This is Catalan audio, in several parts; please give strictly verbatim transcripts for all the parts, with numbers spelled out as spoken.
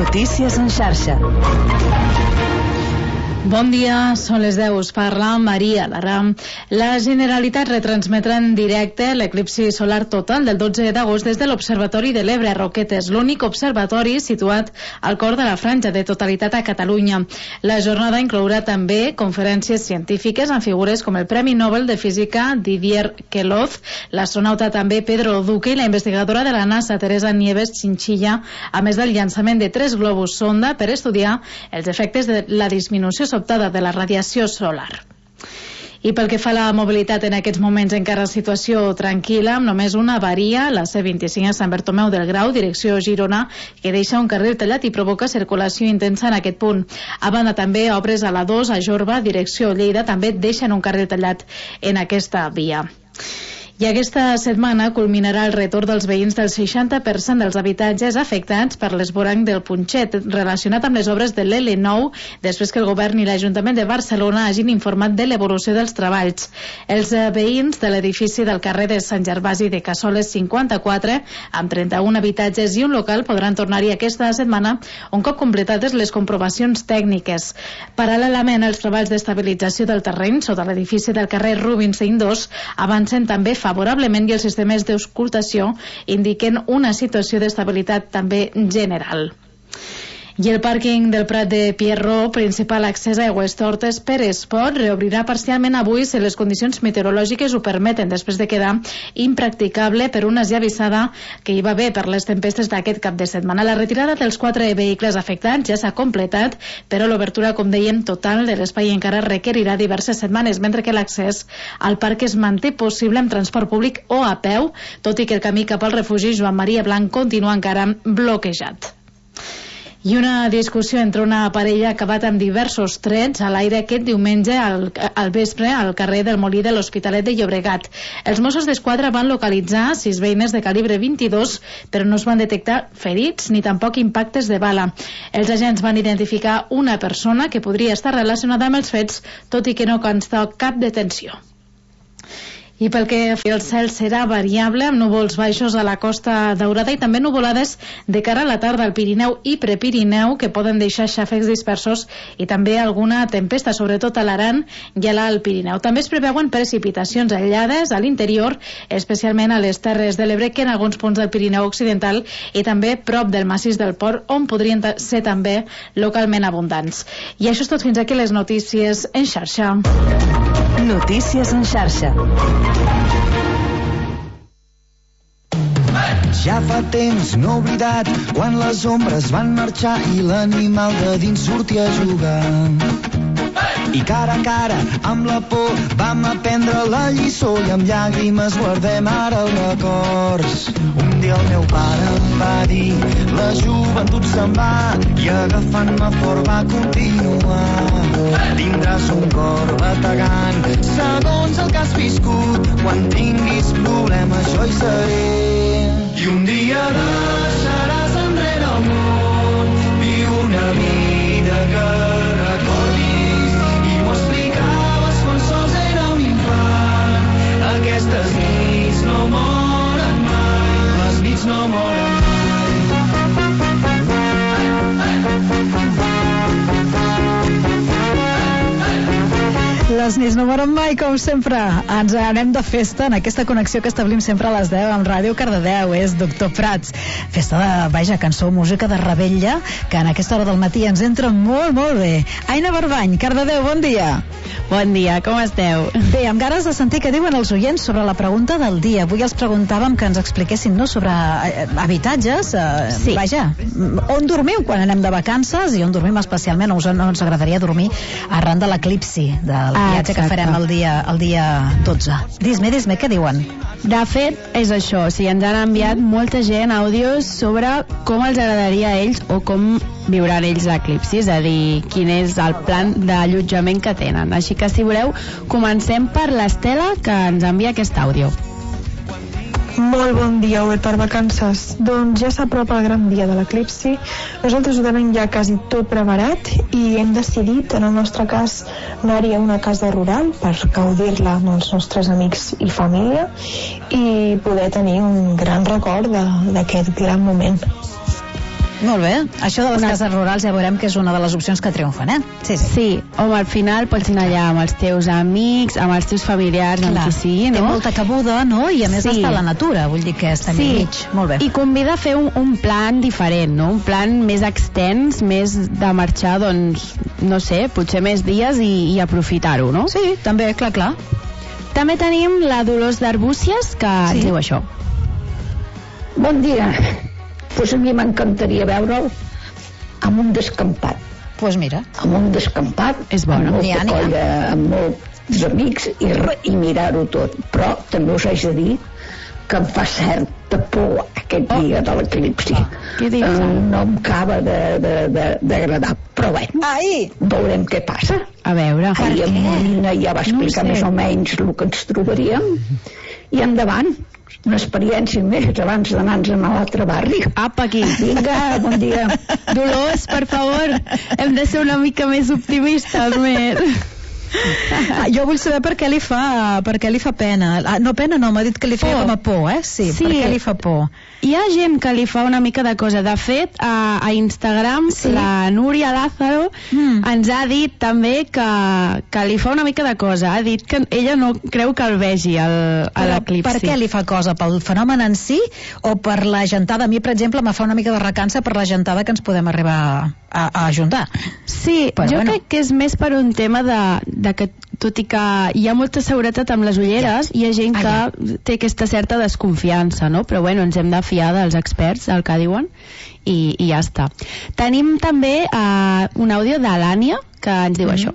Notícies en xarxa. Bon dia, són les deu, us parla Maria Lara. La Generalitat retransmetrà en directe l'eclipsi solar total del dotze d'agost des de l'Observatori de l'Ebre a Roquetes, l'únic observatori situat al cor de la franja de totalitat a Catalunya. La jornada inclourà també conferències científiques amb figures com el Premi Nobel de Física Didier Queloz, l'astronauta també Pedro Duque i la investigadora de la NASA Teresa Nieves Chinchilla, a més del llançament de tres globus sonda per estudiar els efectes de la disminució sobtada de la radiació solar. I pel que fa a la mobilitat, en aquests moments encara situació tranquil·la, amb només una avaria, la C vint-i-cinc a Sant Bartomeu del Grau, direcció Girona, que deixa un carril tallat i provoca circulació intensa en aquest punt. A banda, també obres a la dos a Jorba, direcció Lleida, també deixen un carril tallat en aquesta via. I aquesta setmana culminarà el retorn dels veïns del seixanta per cent dels habitatges afectats per l'esvoranc del Punxet, relacionat amb les obres de l'L nou, després que el govern i l'Ajuntament de Barcelona hagin informat de l'evolució dels treballs. Els veïns de l'edifici del carrer de Sant Gervasi de Cassoles cinquanta-quatre, amb trenta-un habitatges i un local, podran tornar-hi aquesta setmana un cop completades les comprovacions tècniques. Paral·lelament, els treballs d'estabilització del terreny sota l'edifici del carrer Rubinstein dos avancen també favorablement i els sistemes d'auscultació indiquen una situació d'estabilitat també general. I el pàrquing del Prat de Pierrot, principal accés a Aigüestortes per Esport, reobrirà parcialment avui si les condicions meteorològiques ho permeten, després de quedar impracticable per una esllavissada que hi va haver per les tempestes d'aquest cap de setmana. La retirada dels quatre vehicles afectats ja s'ha completat, però l'obertura, com dèiem, total de l'espai encara requerirà diverses setmanes, mentre que l'accés al parc es manté possible amb transport públic o a peu, tot i que el camí cap al refugi Joan Maria Blanc continua encara bloquejat. I una discussió entre una parella ha acabat amb diversos trets a l'aire aquest diumenge al, al vespre al carrer del Molí de l'Hospitalet de Llobregat. Els Mossos d'Esquadra van localitzar sis beines de calibre vint-i-dos, però no es van detectar ferits ni tampoc impactes de bala. Els agents van identificar una persona que podria estar relacionada amb els fets, tot i que no consta cap detenció. I pel que el cel serà variable, amb núvols baixos a la Costa Daurada i també nuvolades de cara a la tarda al Pirineu i Prepirineu, que poden deixar xàfecs dispersos i també alguna tempesta, sobretot a l'Aran i a l'Alt Pirineu. També es preveuen precipitacions aïllades a l'interior, especialment a les Terres de l'Ebre, que en alguns punts del Pirineu Occidental i també prop del massís del Port, on podrien ser també localment abundants. I això és tot, fins aquí les notícies en xarxa. Notícies en xarxa. Ja fa temps, no oblidat, quan les ombres van marxar i l'animal de dins sortia a jugar. I cara a cara, amb la por, vam aprendre la lliçó i amb llàgrimes guardem ara els records. Un dia el meu pare em va dir, la joventut se'n va, i agafant-me fort va continuar. Tindràs un cor bategant, segons el que has viscut, quan tinguis problemes jo hi seré. I un dia deixaràs enrere el món, viu una vida que recordis, i m'ho explicaves quan sols era un infant. Aquestes nits no moren mai, les nits no moren mai. Les nits no moren mai, com sempre. Ens anem de festa en aquesta connexió que establim sempre a les deu amb Ràdio Cardedeu. És Doctor Prats. Festa de, vaja, cançó, música de revetlla, que en aquesta hora del matí ens entra molt, molt bé. Aina Barbany, Cardedeu, bon dia. Bon dia, com esteu? Bé, amb ganes de sentir què diuen els oients sobre la pregunta del dia. Avui els preguntàvem que ens expliquessin, no?, sobre eh, habitatges. Eh, sí. Vaja, on dormiu quan anem de vacances i on dormim especialment, o us, no ens agradaria dormir arran de l'eclipsi, del Ah, viatge que farem el dia, el dia dotze. Dis-me, dis-me, què diuen? De fet, és això. O sigui, ens han enviat molta gent àudios sobre com els agradaria a ells o com viuran ells l'eclipsi, és a dir, quin és el plan d'allotjament que tenen. Així que, si voleu, comencem per l'Estela, que ens envia aquest àudio. Molt bon dia, Uber per vacances. Doncs ja s'apropa el gran dia de l'eclipsi. Nosaltres ho tenim ja quasi tot preparat i hem decidit, en el nostre cas, anar-hi a una casa rural per gaudir-la amb els nostres amics i família i poder tenir un gran record d'aquest gran moment. Molt bé. Això de les Una... cases rurals ja veurem que és una de les opcions que triomfen, eh? Sí, sí. Sí, home, al final pots anar allà amb els teus amics, amb els teus familiars, amb qui sigui, no? Té molta cabuda, no? I a més sí. està a la natura, vull dir que està sí. mig. Molt bé. I convida a fer un, un plan diferent, no? Un plan més extens, més de marxar, doncs, no sé, potser més dies i, i aprofitar-ho, no? Sí, també, clar, clar. També tenim la Dolors d'Arbúcies, que sí. ens diu això. Bon dia. Pues a mi m'encantaria veure'l amb un descampat. Pues mira. Amb un descampat, és bona. amb molta colla, amb molts amics i, i mirar-ho tot. Però també us haig de dir que em fa certa por aquest oh. dia de l'eclipsi. Què dius? Uh, no em acaba d'agradar, però bé, Ai. veurem què passa. A veure. Ahir en Molina ja va explicar no més o menys el que ens trobaríem i endavant, una experiència més abans d'anar-nos a l'altre barri. Apa, aquí. Vinga, bon dia. Dolors, per favor, hem de ser una mica més optimistes, més. Jo vull saber per què li fa per què li fa pena. Ah, no, pena no, m'ha dit que li feia por. com a por, eh? Sí, sí, per què li fa por? Hi ha gent que li fa una mica de cosa. De fet, a, a Instagram, sí. la Núria Lázaro mm. ens ha dit també que, que li fa una mica de cosa. Ha dit que ella no creu que el vegi el, a l'eclipsi. Per què li fa cosa? Pel fenomen en si o per la gentada? A mi, per exemple, me fa una mica de recança per la gentada que ens podem arribar a, a ajuntar. Sí, però, jo bueno. crec que és més per un tema de, de que, tot i que hi ha molta seguretat amb les ulleres, ja. hi ha gent que ah, ja. té aquesta certa desconfiança, no? Però bueno, ens hem de fiar dels experts, el que diuen, i, i ja està. Tenim també uh, un àudio de l'Ània, que ens diu mm. això.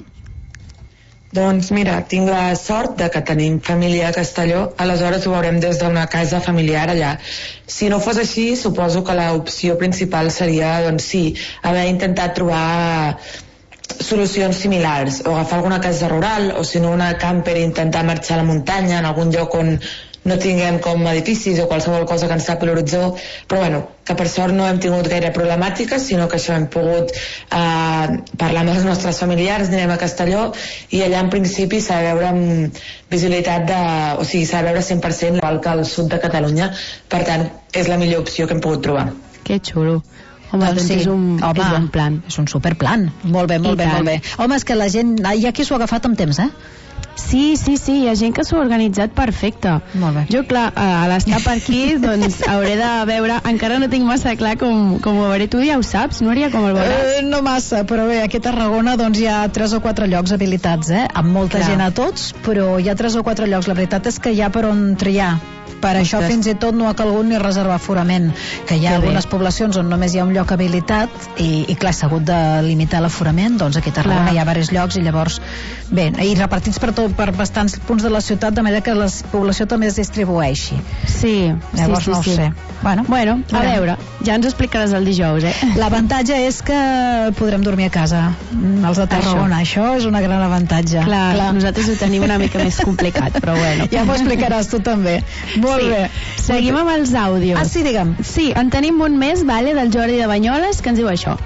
Doncs mira, tinc la sort de que tenim família a Castelló, aleshores ho veurem des d'una casa familiar allà. Si no fos així, suposo que l'opció principal seria, doncs sí, haver intentat trobar solucions similars, o agafar alguna casa rural, o si no una camper i intentar marxar a la muntanya, en algun lloc on no tinguem com edificis o qualsevol cosa que ens tapi l'horitzó, però bueno, que per sort no hem tingut gaire problemàtiques, sinó que això hem pogut eh, parlar amb els nostres familiars, anirem a Castelló i allà en principi s'ha de veure amb visibilitat de, o sigui, s'ha de veure cent per cent igual que al sud de Catalunya, per tant és la millor opció que hem pogut trobar. Que xulo. Home, doncs sí. és, un, Home, és un plan. És un superplan. Molt bé, molt I bé, tant. molt bé. Home, és que la gent, hi ha qui s'ho ha agafat amb temps, eh? Sí, sí, sí, hi ha gent que s'ho ha organitzat perfecte. Molt bé. Jo, clar, a l'estar per aquí, doncs hauré de veure, encara no tinc massa clar com, com ho veuré. Tu ja ho saps, Núria, com el veuràs? Eh, no massa, però bé, aquí a Tarragona doncs hi ha tres o quatre llocs habilitats, eh? Amb molta clar. gent a tots, però hi ha tres o quatre llocs. La veritat és que hi ha per on triar. Per Ostres. això fins i tot no ha calgut ni reservar aforament, que hi ha que algunes bé. poblacions on només hi ha un lloc habilitat i, i clar, s'ha hagut de limitar l'aforament, doncs aquí a Tarragona clar. hi ha diversos llocs i llavors, bé, i repartits per, tot, per bastants punts de la ciutat de manera que la població també es distribueixi. Sí, llavors sí, sí, no ho sí. sé. Bueno, bueno, a veure. veure, ja ens ho explicaràs el dijous, eh? L'avantatge és que podrem dormir a casa, els de Tarragona, això, això és una gran avantatge. Clar, clar, nosaltres ho tenim una mica més complicat, però bueno. Ja m'ho explicaràs tu també. Molt sí. bé. Seguim amb els àudios. Ah, sí, digue'm. Sí, en tenim un més, vale, del Jordi de Banyoles, que ens diu això.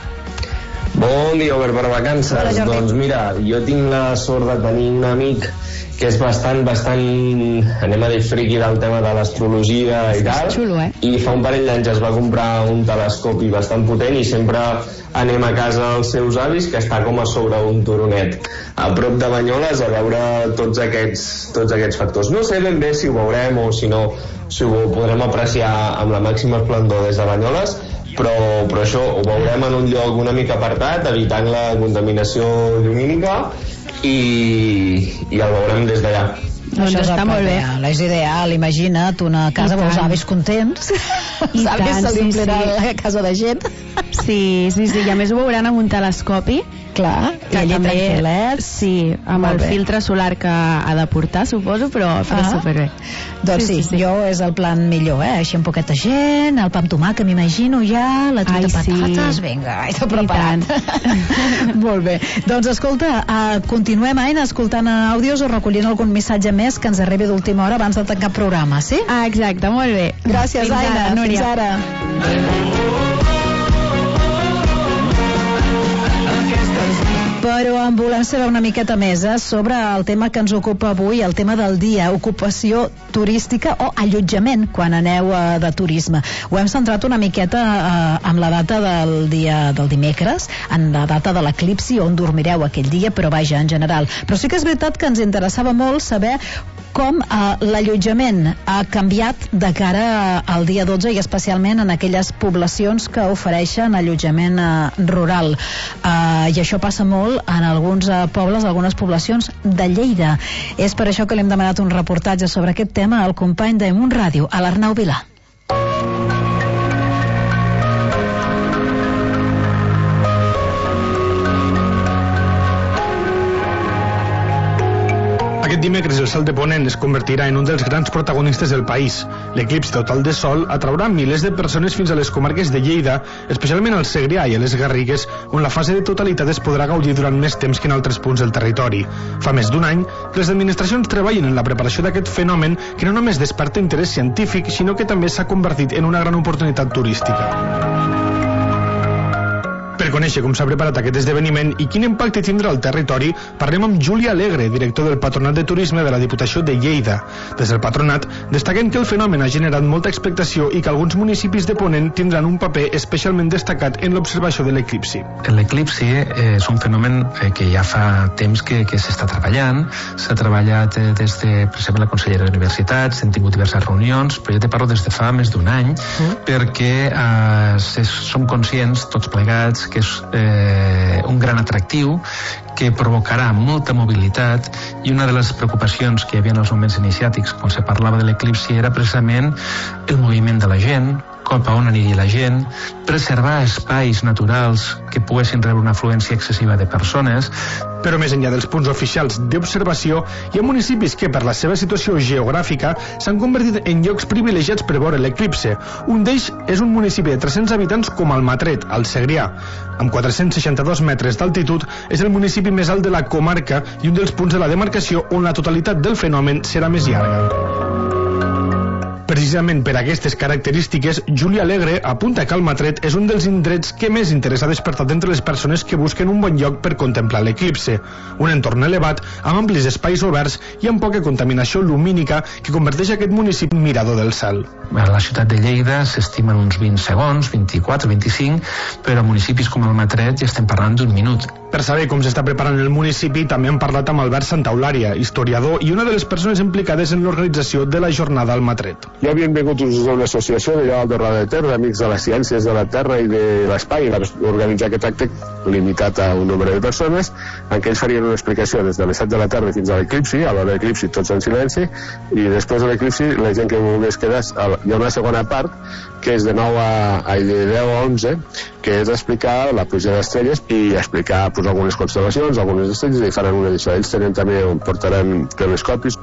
Bon dia, Obert per vacances. Hola, doncs mira, jo tinc la sort de tenir un amic que és bastant, bastant, anem a dir, friqui del tema de l'astrologia i tal. Xulo, eh? I fa un parell d'anys es va comprar un telescopi bastant potent i sempre anem a casa dels seus avis, que està com a sobre un turonet a prop de Banyoles, a veure tots aquests, tots aquests factors. No sé ben bé si ho veurem o si no, si ho podrem apreciar amb la màxima esplendor des de Banyoles, però, però això ho veurem en un lloc una mica apartat, evitant la contaminació lumínica, i, i el veurem des d'allà. Doncs això està molt bé. És ideal, imagina't una casa amb els avis contents. I els avis se li omplirà sí, sí. la casa de gent. Sí, sí, sí, i a més ho veuran amb un telescopi. Clar, que i també, tranquil·let. Sí, amb molt el bé. filtre solar que ha de portar, suposo, però farà ah. superbé. Doncs sí, sí, sí, jo és el plan millor, eh? Així amb poqueta gent, el pa amb tomàquet, m'imagino ja, la truita de patates, sí. vinga, ai, tot preparat. Molt bé. Doncs escolta, uh, continuem, Aina, escoltant àudios o recollint algun missatge més que ens arribi d'última hora abans de tancar el programa, sí? Ah, exacte, molt bé. Gràcies, fins Aina. Ara, Núria. Fins ara. Però en volem saber una miqueta més eh, sobre el tema que ens ocupa avui, el tema del dia, ocupació turística o allotjament quan aneu eh, de turisme. Ho hem centrat una miqueta eh, amb la data del dia del dimecres, en la data de l'eclipsi, on dormireu aquell dia, però vaja, en general. Però sí que és veritat que ens interessava molt saber com eh, l'allotjament ha canviat de cara al dia dotze i especialment en aquelles poblacions que ofereixen allotjament eh, rural. Eh, I això passa molt en alguns eh, pobles, algunes poblacions de Lleida. És per això que li hem demanat un reportatge sobre aquest tema al company de Munt Ràdio, a l'Arnau Vilà. Aquest dimecres el Sol de Ponent es convertirà en un dels grans protagonistes del país. L'eclipsi total de sol atraurà milers de persones fins a les comarques de Lleida, especialment al Segrià i a les Garrigues, on la fase de totalitat es podrà gaudir durant més temps que en altres punts del territori. Fa més d'un any, les administracions treballen en la preparació d'aquest fenomen que no només desperta interès científic, sinó que també s'ha convertit en una gran oportunitat turística. Per conèixer com s'ha preparat aquest esdeveniment i quin impacte tindrà al territori, parlem amb Júlia Alegre, director del Patronat de Turisme de la Diputació de Lleida. Des del Patronat destaquen que el fenomen ha generat molta expectació i que alguns municipis de Ponent tindran un paper especialment destacat en l'observació de l'eclipsi. L'eclipsi eh, és un fenomen eh, que ja fa temps que, que s'està treballant. S'ha treballat eh, des de, per exemple, la Conselleria d'Universitats, hem tingut diverses reunions, però jo te parlo des de fa més d'un any, mm. perquè eh, som conscients, tots plegats, que és eh, un gran atractiu que provocarà molta mobilitat, i una de les preocupacions que hi havia en els moments iniciàtics quan se parlava de l'eclipsi era precisament el moviment de la gent, cap a on aniria la gent, preservar espais naturals que poguessin rebre una afluència excessiva de persones. Però més enllà dels punts oficials d'observació, hi ha municipis que, per la seva situació geogràfica, s'han convertit en llocs privilegiats per veure l'eclipse. Un d'ells és un municipi de tres-cents habitants com Almatret, al Segrià. Amb quatre-cents seixanta-dos metres d'altitud, és el municipi més alt de la comarca i un dels punts de la demarcació on la totalitat del fenomen serà més llarga. Precisament per aquestes característiques, Júlia Alegre apunta que Almatret és un dels indrets que més interès ha despertat entre les persones que busquen un bon lloc per contemplar l'eclipse. Un entorn elevat, amb amplis espais oberts i amb poca contaminació lumínica que converteix aquest municipi en mirador del cel. A la ciutat de Lleida s'estimen uns vint segons, vint-i-quatre, vint-i-cinc, però a municipis com Almatret ja estem parlant d'un minut. Per saber com s'està preparant el municipi, també hem parlat amb Albert Santaulària, historiador i una de les persones implicades en l'organització de la jornada Almatret. Ja havien vingut una associació de Llevant de Roda de Ter, d'Amics de les Ciències de la Terra i de l'Espai, per organitzar aquest acte limitat a un nombre de persones, en què ells farien una explicació des de les set de la tarda fins a l'eclipsi, a l'hora de l'eclipsi tots en silenci, i després de l'eclipsi la gent que volgués quedar, hi ha una segona part que és de nou a, a de deu a onze, que és explicar la pluja d'estrelles i explicar pues, algunes constel·lacions, algunes estrelles, i faran una edició. Ells tenen també, portaran telescopis,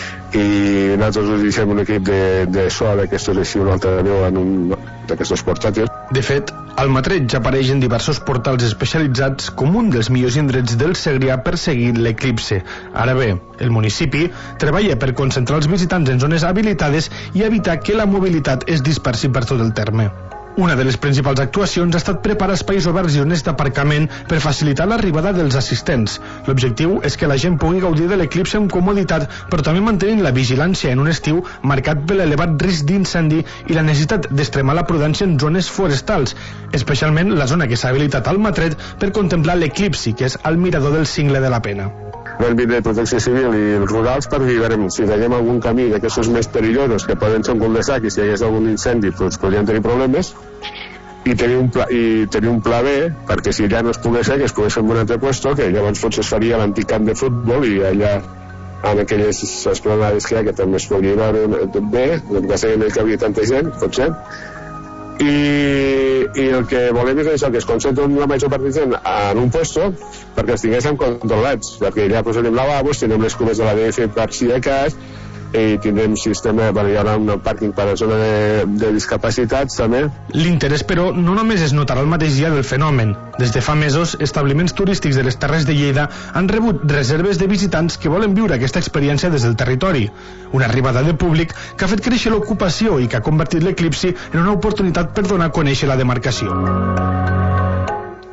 i nosaltres us deixem un equip de, de so d'aquestos així, un altre veu en un d'aquestos portàtils. De fet, Almatret ja apareix en diversos portals especialitzats com un dels millors indrets del Segrià per seguir l'eclipse. Ara bé, el municipi treballa per concentrar els visitants en zones habilitades i evitar que la mobilitat es dispersi per tot el terme. Una de les principals actuacions ha estat preparar espais oberts i zones d'aparcament per facilitar l'arribada dels assistents. L'objectiu és que la gent pugui gaudir de l'eclipse amb comoditat, però també mantenint la vigilància en un estiu marcat per l'elevat risc d'incendi i la necessitat d'extremar la prudència en zones forestals, especialment la zona que s'ha habilitat al Almatret per contemplar l'eclipsi, que és el mirador del Cingle de la Pena. Vam vindre de Protecció Civil i els rurals per dir, veurem, si veiem algun camí d'aquests més perillosos que poden ser un cul de sac, i si hi hagués algun incendi doncs podríem tenir problemes, i tenir un pla, i tenir un pla B perquè si allà no es pogués fer, que es pogués fer en un altre puesto, que llavors potser es faria l'antic camp de futbol i allà en aquelles esplanades que hi ha que també es podria veure bé, el que sé que hi havia tanta gent, potser. I, i el que volem és això, que es concentren la major part de gent en un puesto perquè els tinguéssim controlats, perquè allà posarem lavabos, tindrem les cubes de la D F per si de cas, i tindrem sistema, bueno, hi haurà un pàrquing per a la zona de, de discapacitats també. L'interès, però, no només es notarà el mateix dia del fenomen. Des de fa mesos, establiments turístics de les Terres de Lleida han rebut reserves de visitants que volen viure aquesta experiència des del territori. Una arribada de públic que ha fet créixer l'ocupació i que ha convertit l'eclipsi en una oportunitat per donar a conèixer la demarcació.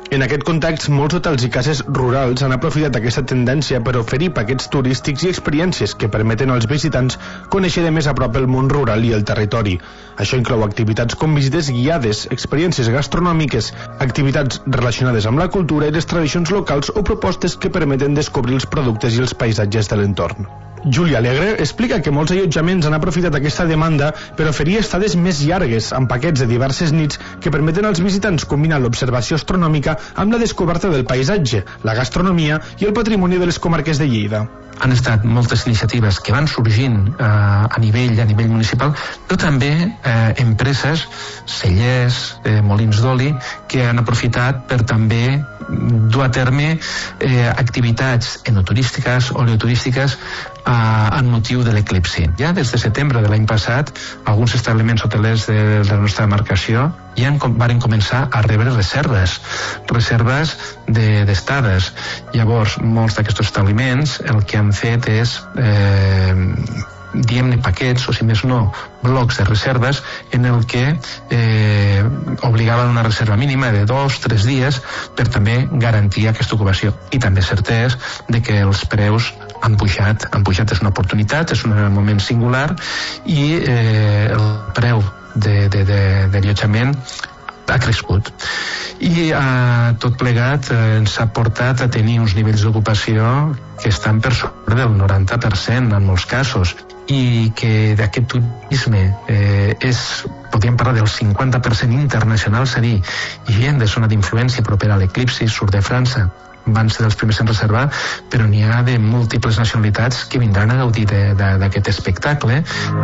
En aquest context, molts hotels i cases rurals han aprofitat aquesta tendència per oferir paquets turístics i experiències que permeten als visitants conèixer de més a prop el món rural i el territori. Això inclou activitats com visites guiades, experiències gastronòmiques, activitats relacionades amb la cultura i les tradicions locals o propostes que permeten descobrir els productes i els paisatges de l'entorn. Júlia Alegre explica que molts allotjaments han aprofitat aquesta demanda per oferir estades més llargues, amb paquets de diverses nits que permeten als visitants combinar l'observació astronòmica amb la descoberta del paisatge, la gastronomia i el patrimoni de les comarques de Lleida. Han estat moltes iniciatives que van sorgint eh, a nivell a nivell municipal, però també eh, empreses, cellers, eh, molins d'oli, que han aprofitat per també dur a terme eh, activitats enoturístiques, oleoturístiques, eh, en motiu de l'eclipsi. Ja des de setembre de l'any passat, alguns establiments hotelers de, de la nostra demarcació ja han, van començar a rebre reserves, reserves d'estades. De, Llavors, molts d'aquests establiments el que han fet és eh, diem-ne paquets, o si més no, blocs de reserves en el que eh, obligaven una reserva mínima de dos, tres dies per també garantir aquesta ocupació. I també cert és de que els preus han pujat, han pujat, és una oportunitat, és un moment singular i eh, el preu de, de, de, de allotjament ha crescut. I eh, tot plegat eh, ens ha portat a tenir uns nivells d'ocupació que estan per sobre del noranta per cent en molts casos, i que d'aquest turisme eh, és, podríem parlar del cinquanta per cent internacional, és a dir, gent de zona d'influència propera a l'eclipsi, surt de França, van ser dels primers en reservar, però n'hi ha de múltiples nacionalitats que vindran a gaudir d'aquest espectacle.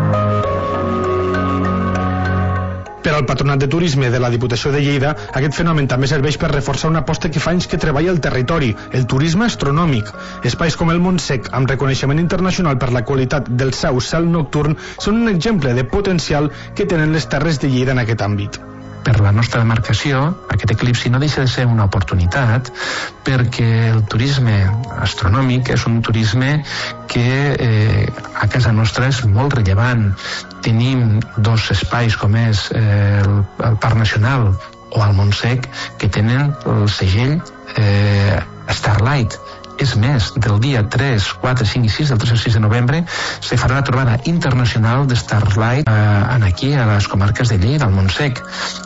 Per al Patronat de Turisme de la Diputació de Lleida, aquest fenomen també serveix per reforçar una aposta que fa anys que treballa el territori, el turisme astronòmic. Espais com el Montsec, amb reconeixement internacional per la qualitat del seu cel nocturn, són un exemple de potencial que tenen les Terres de Lleida en aquest àmbit. Per la nostra demarcació, aquest eclipsi no deixa de ser una oportunitat, perquè el turisme astronòmic és un turisme que eh, a casa nostra és molt rellevant. Tenim dos espais com és eh, el, el Parc Nacional o el Montsec que tenen el segell eh, Starlight. És més, del dia tres, quatre, cinc i sis, del tres al sis de novembre, se farà la trobada internacional de Starlight eh, aquí, a les comarques de Lleida, al Montsec.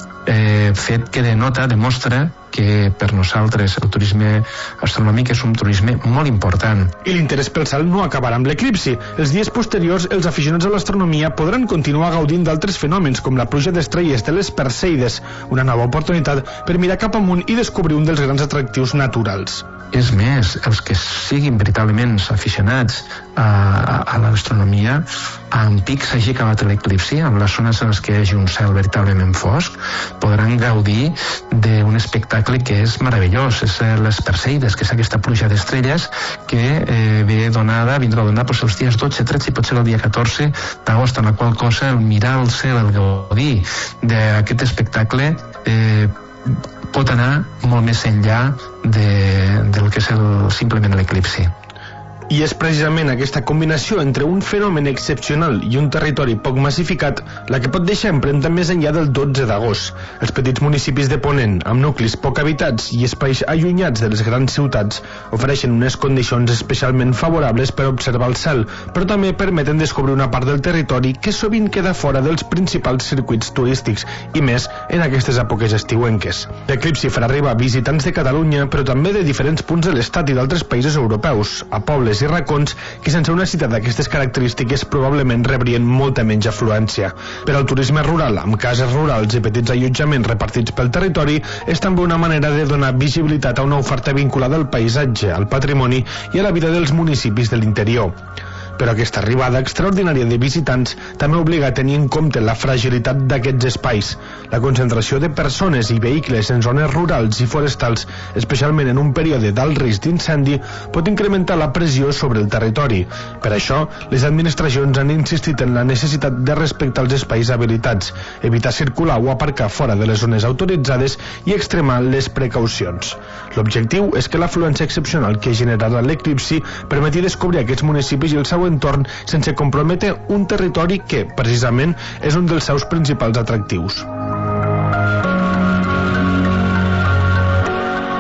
Eh, fet que denota, demostra que per nosaltres el turisme astronòmic és un turisme molt important. I l'interès pel cel no acabarà amb l'eclipsi. Els dies posteriors, els aficionats a l'astronomia podran continuar gaudint d'altres fenòmens com la pluja d'estrelles de les Perseides, una nova oportunitat per mirar cap amunt i descobrir un dels grans atractius naturals. És més, els que siguin veritablement aficionats a, a, a l'astronomia, en pic s'hagi acabat l'eclipsi, en les zones en les que hi hagi un cel veritablement fosc, podran gaudir d'un espectacle que és meravellós. És les Perseides, que és aquesta pluja d'estrelles que eh, ve donada, vindrà donada doncs, els dies dotze, tretze i potser el dia catorze d'agost, en la qual cosa el mirar el cel, el gaudir d'aquest espectacle eh, pot anar molt més enllà de, del que és el, simplement l'eclipsi. I és precisament aquesta combinació entre un fenomen excepcional i un territori poc massificat la que pot deixar empremta més enllà del dotze d'agost. Els petits municipis de Ponent, amb nuclis poc habitats i espais allunyats de les grans ciutats, ofereixen unes condicions especialment favorables per observar el cel, però també permeten descobrir una part del territori que sovint queda fora dels principals circuits turístics, i més en aquestes èpoques estiuenques. L'eclipsi farà arribar visitants de Catalunya, però també de diferents punts de l'estat i d'altres països europeus, a pobles i racons que sense una cita d'aquestes característiques probablement rebrien molta menys afluència. Per al turisme rural, amb cases rurals i petits allotjaments repartits pel territori, és també una manera de donar visibilitat a una oferta vinculada al paisatge, al patrimoni i a la vida dels municipis de l'interior. Però aquesta arribada extraordinària de visitants també obliga a tenir en compte la fragilitat d'aquests espais. La concentració de persones i vehicles en zones rurals i forestals, especialment en un període d'alt risc d'incendi, pot incrementar la pressió sobre el territori. Per això, les administracions han insistit en la necessitat de respectar els espais habilitats, evitar circular o aparcar fora de les zones autoritzades i extremar les precaucions. L'objectiu és que l'afluència excepcional que generarà l'eclipsi permeti descobrir aquests municipis i el seu entorn sense comprometre un territori que, precisament, és un dels seus principals atractius.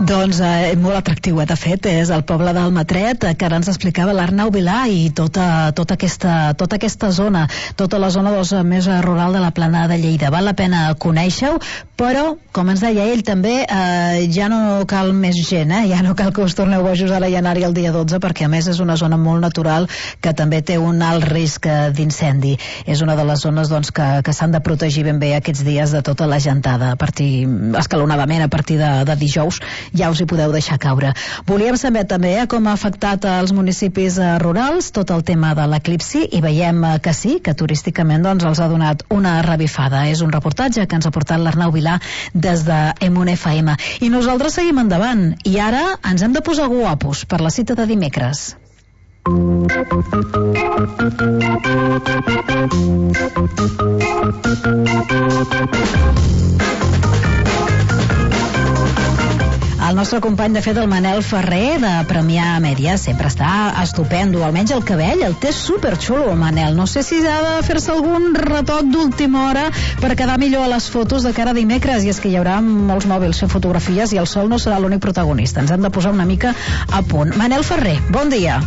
Doncs eh, molt atractiu, eh, de fet, és el poble d'Almatret, eh, que ara ens explicava l'Arnau Vilà, i tota, tota, aquesta, tota aquesta zona, tota la zona doncs, més rural de la plana de Lleida. Val la pena conèixer-ho, però, com ens deia ell també, eh, ja no cal més gent, eh? Ja no cal que us torneu bojos ara i anar-hi el dia dotze, perquè a més és una zona molt natural que també té un alt risc d'incendi. És una de les zones doncs, que, que s'han de protegir ben bé aquests dies de tota la gentada. A partir, escalonadament, a partir de, de dijous, ja us hi podeu deixar caure. Volíem saber també eh, com ha afectat els municipis eh, rurals tot el tema de l'eclipsi, i veiem eh, que sí, que turísticament doncs, els ha donat una revifada. És un reportatge que ens ha portat l'Arnau Vilà des de Emun F M. I nosaltres seguim endavant, i ara ens hem de posar guapos per la cita de dimecres. El nostre company, de fet, el Manel Ferrer, de Premià Mèdia, sempre està estupendo. Almenys el cabell el té superxulo, el Manel. No sé si ha de fer-se algun retoc d'última hora per quedar millor a les fotos de cara a dimecres. I és que hi haurà molts mòbils fent fotografies i el sol no serà l'únic protagonista. Ens hem de posar una mica a punt. Manel Ferrer, bon dia.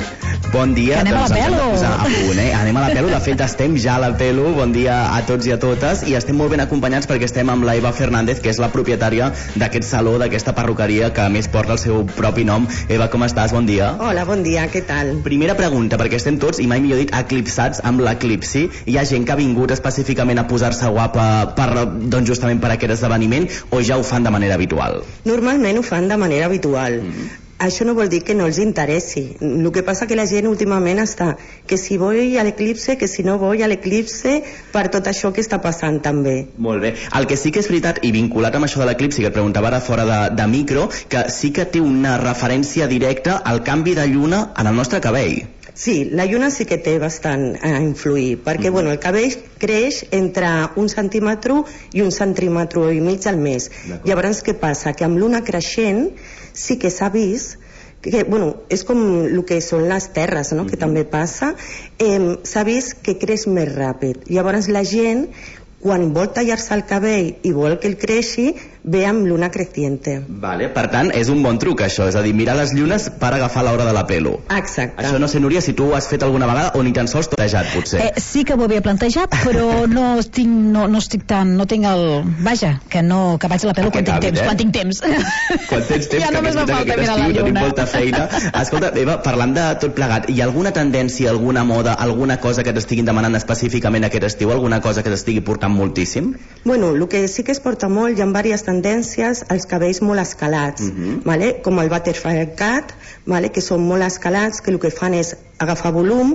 Bon dia, anem doncs a la ens hem de pelo. posar a punt, eh? Anem a la pelo, de fet estem ja a la pelo. Bon dia a tots i a totes, i estem molt ben acompanyats perquè estem amb la Eva Fernández, que és la propietària d'aquest saló, d'aquesta perruqueria que a més porta el seu propi nom. Eva, com estàs? Bon dia. Hola, bon dia, què tal? Primera pregunta, perquè estem tots, i mai millor dit, eclipsats amb l'eclipsi. Hi ha gent que ha vingut específicament a posar-se guapa per, doncs justament per aquest esdeveniment, o ja ho fan de manera habitual? Normalment ho fan de manera habitual. Mm. Això no vol dir que no els interessi. El que passa que la gent últimament està que si vull a l'eclipse, que si no vull a l'eclipse, per tot això que està passant també. Molt bé. El que sí que és veritat, i vinculat amb això de l'eclipsi, que et preguntava ara fora de, de micro, que sí que té una referència directa al canvi de lluna en el nostre cabell. Sí, la lluna sí que té bastant a influir, perquè mm. bueno, el cabell creix entre un centímetre i un centímetre i mig al mes. Llavors, què passa? Que amb l'una creixent sí que s'ha vist que, bueno, és com el que són les terres, no? Mm-hmm. Que també passa, eh, s'ha vist que creix més ràpid. Llavors la gent, quan vol tallar-se el cabell i vol que el creixi, ve amb l'una creciente. Vale, per tant, és un bon truc això, és a dir, mirar les llunes per agafar l'hora de la pelo. Exacte. Això no sé, Núria, si tu ho has fet alguna vegada o ni tan sols plantejat, potser. Eh, sí que ho havia plantejat, però no estic, no, no estic tan, no tinc el... Vaja, que no, que vaig a la pelo quan tinc temps, eh? quan tinc temps. Quan tens temps, ja que només aquest, me falta aquest mirar la estiu tenim lluna. molta feina. Escolta, Eva, parlant de tot plegat, hi ha alguna tendència, alguna moda, alguna cosa que t'estiguin demanant específicament aquest estiu, alguna cosa que t'estigui portant moltíssim? Bueno, el que sí que es porta molt, hi ha diverses tendències, els cabells molt escalats, uh-huh. vale? Com el butterfly cut, vale? Que són molt escalats, que el que fan és agafar volum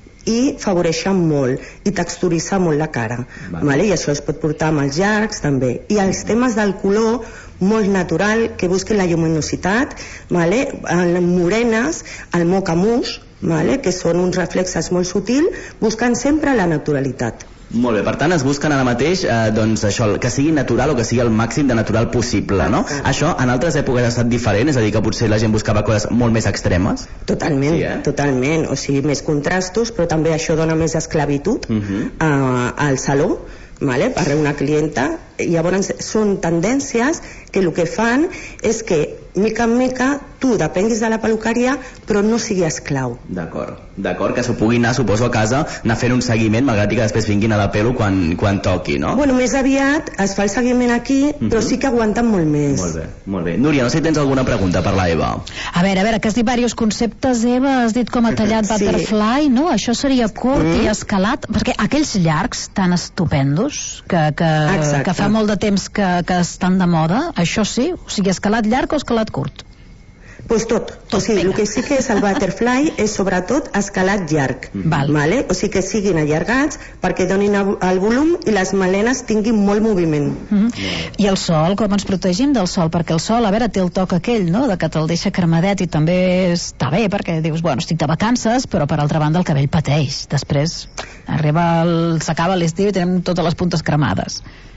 i favoreixen molt i texturitzar molt la cara, vale. Vale? I això es pot portar amb els llargs també. I els temes del color molt natural, que busquen la lluminositat, vale? Morenes, el mocamus, vale? Que són uns reflexes molt sutils, buscant sempre la naturalitat. Molt bé, per tant es busquen ara mateix eh, doncs això, que sigui natural o que sigui el màxim de natural possible, no? Ah, això en altres èpoques ha estat diferent, és a dir, que potser la gent buscava coses molt més extremes? Totalment, sí, eh? totalment, o sigui, més contrastos, però també això dona més esclavitud uh-huh. uh, al saló, vale? Per una clienta, i llavors són tendències que el que fan és que mica en mica tu depenguis de la peluqueria però no sigui esclau. D'acord, d'acord, que s'ho pugui anar, suposo, a casa, anar fent un seguiment, malgrat que després vinguin a la pelo quan, quan toqui, no? Bueno, més aviat es fa el seguiment aquí, uh-huh. però sí que aguanten molt més. Molt bé, molt bé. Núria, no sé si tens alguna pregunta per la Eva. A veure, a veure, que has dit diversos conceptes, Eva, has dit com a tallat sí. butterfly, no? Això seria curt mm. i escalat, perquè aquells llargs tan estupendos, que, que, que fa molt de temps que, que estan de moda, això sí, o sigui, escalat llarg o escalat curt? Pues tot, tot o sigui, el que sí que és el butterfly és sobretot escalat llarg, Val. Vale? O sigui que siguin allargats perquè donin el volum i les melenes tinguin molt moviment. Mm-hmm. I el sol, com ens protegim del sol? Perquè el sol, a veure, té el toc aquell, no?, de que te'l deixa cremadet i també està bé perquè dius, bueno, estic de vacances, però per altra banda el cabell pateix. Després arriba el... s'acaba l'estiu i tenim totes les puntes cremades.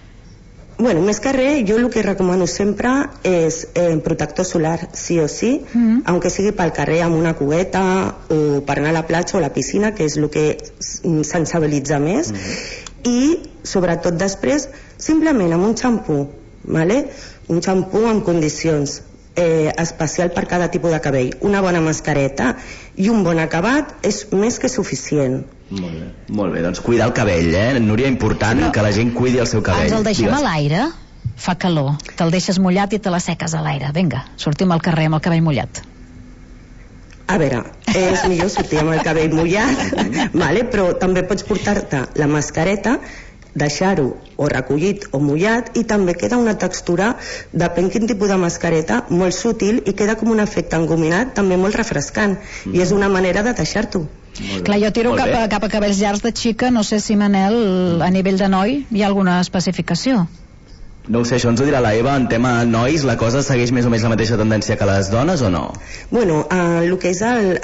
Bueno, més que res, jo el que recomano sempre és eh, protector solar, sí o sí, mm-hmm. aunque sigui pel carrer amb una cugueta o per anar a la platja o a la piscina, que és el que sensibilitza més, mm-hmm. i sobretot després, simplement amb un xampú, vale? Un xampú en condicions, eh, especial per cada tipus de cabell. Una bona mascareta i un bon acabat és més que suficient. Molt bé, molt bé. Doncs cuidar el cabell, eh? Núria, important no. que la gent cuidi el seu cabell. Ens el deixem Digues. a l'aire? Fa calor, te'l deixes mullat i te l'asseques a l'aire. Vinga, sortim al carrer amb el cabell mullat. A veure, és millor sortir amb el cabell mullat, vale? Però també pots portar-te la mascareta, deixar-ho o recollit o mullat, i també queda una textura, depèn quin tipus de mascareta, molt sutil, i queda com un efecte engominat, també molt refrescant, mm. i és una manera de deixar-t'ho. Clar, jo tiro cap a, cap a cabells llargs de xica, no sé si, Manel, a nivell de noi hi ha alguna especificació? No ho sé, això ens ho dirà la Eva. En tema nois, la cosa segueix més o menys la mateixa tendència que les dones o no? Bueno, eh, el que és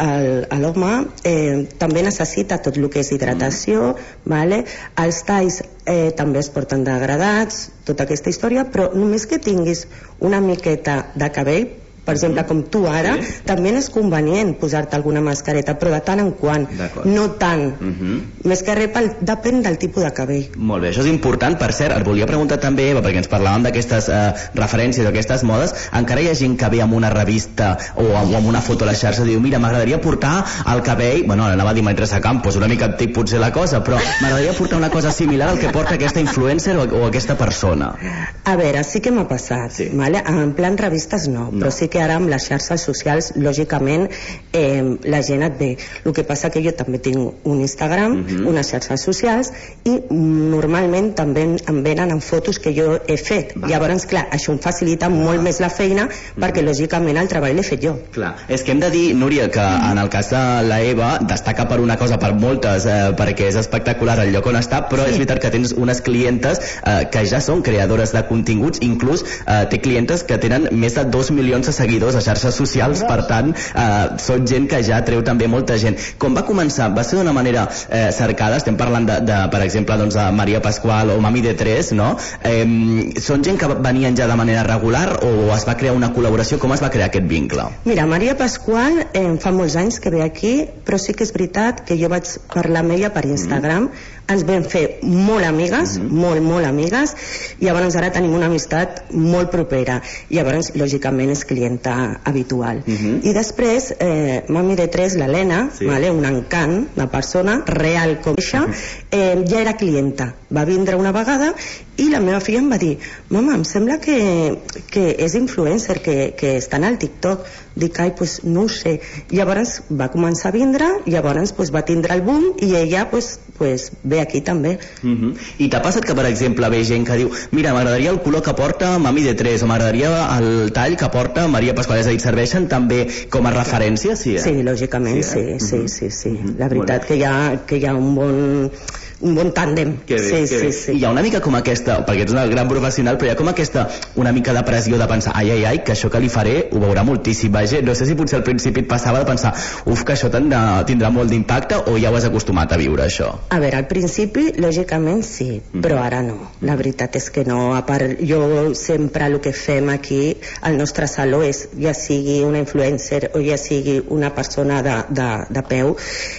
l'home eh, també necessita tot el que és hidratació, mm. vale? Els talls eh, també es porten degradats, tota aquesta història, però només que tinguis una miqueta de cabell, per exemple, com tu ara, sí. també és convenient posar-te alguna mascareta, però de tant en quant, no tant. Uh -huh. Més que res, pel, depèn del tipus de cabell. Molt bé, això és important. Per cert, et volia preguntar també, Eva, perquè ens parlàvem d'aquestes eh, referències, d'aquestes modes, encara hi ha gent que ve amb una revista o, o amb una foto a la xarxa i diu, mira, m'agradaria portar el cabell, bueno, anava a dir Maîtressa Campos, una mica antic potser la cosa, però m'agradaria portar una cosa similar al que porta aquesta influencer o, o aquesta persona. A veure, sí que m'ha passat, sí. vale? En plan revistes no, no, però sí que ara amb les xarxes socials, lògicament, eh, la gent et ve. El que passa que jo també tinc un Instagram, uh -huh. unes xarxes socials, i normalment també em venen en fotos que jo he fet. Va. Llavors, clar, això em facilita molt ah. més la feina, perquè, uh -huh. lògicament, el treball l'he fet jo. Clar, és que hem de dir, Núria, que uh -huh. en el cas de la Eva, destaca per una cosa, per moltes, eh, perquè és espectacular el lloc on està, però sí. és veritat que tens unes clientes eh, que ja són creadores de continguts, inclús eh, té clientes que tenen més de dos milions de seguidors a xarxes socials, per tant eh, són gent que ja treu també molta gent. Com va començar? Va ser d'una manera eh, cercada? Estem parlant de, de per exemple, doncs, de Maria Pasqual o Mami de Tres, no? Eh, són gent que venien ja de manera regular o es va crear una col·laboració? Com es va crear aquest vincle? Mira, Maria Pasqual eh, fa molts anys que ve aquí, però sí que és veritat que jo vaig parlar amb ella per Instagram, mm. ens vam fer molt amigues, mm -hmm. molt, molt amigues, i llavors ara tenim una amistat molt propera, i llavors lògicament és clienta habitual. Mm-hmm. I després, eh, Mami de Tres, l'Helena, sí. vale, un encant, una persona real com això, eh, ja era clienta. Va vindre una vegada i la meva filla em va dir, mama, em sembla que, que és influencer, que, que està en el TikTok. Dic, ai, pues no ho sé. Llavors va començar a vindre, llavors pues, va tindre el boom, i ella pues, pues, ve aquí també. Mm-hmm. I t'ha passat que, per exemple, ve gent que diu, mira, m'agradaria el color que porta Mami de Tres, o m'agradaria el tall que porta Maria Pasqual? És a dir, serveixen també com a referència? Sí, eh? sí lògicament, sí, eh? sí, sí, sí, sí. Mm-hmm. La veritat que hi ha, que hi ha un bon... un bon tàndem. Que bé, sí, que bé. Sí, sí. I hi ha una mica com aquesta, perquè ets una gran professional, però hi ha com aquesta una mica de pressió de pensar, ai, ai, ai, que això que li faré ho veurà moltíssim. Vaja, no sé si potser al principi et passava de pensar, uf, que això tindrà, tindrà molt d'impacte, o ja ho has acostumat a viure, això? A veure, al principi, lògicament sí, mm. però ara no. La veritat és que no. A part, jo sempre el que fem aquí al nostre saló és, ja sigui una influencer o ja sigui una persona de, de, de peu,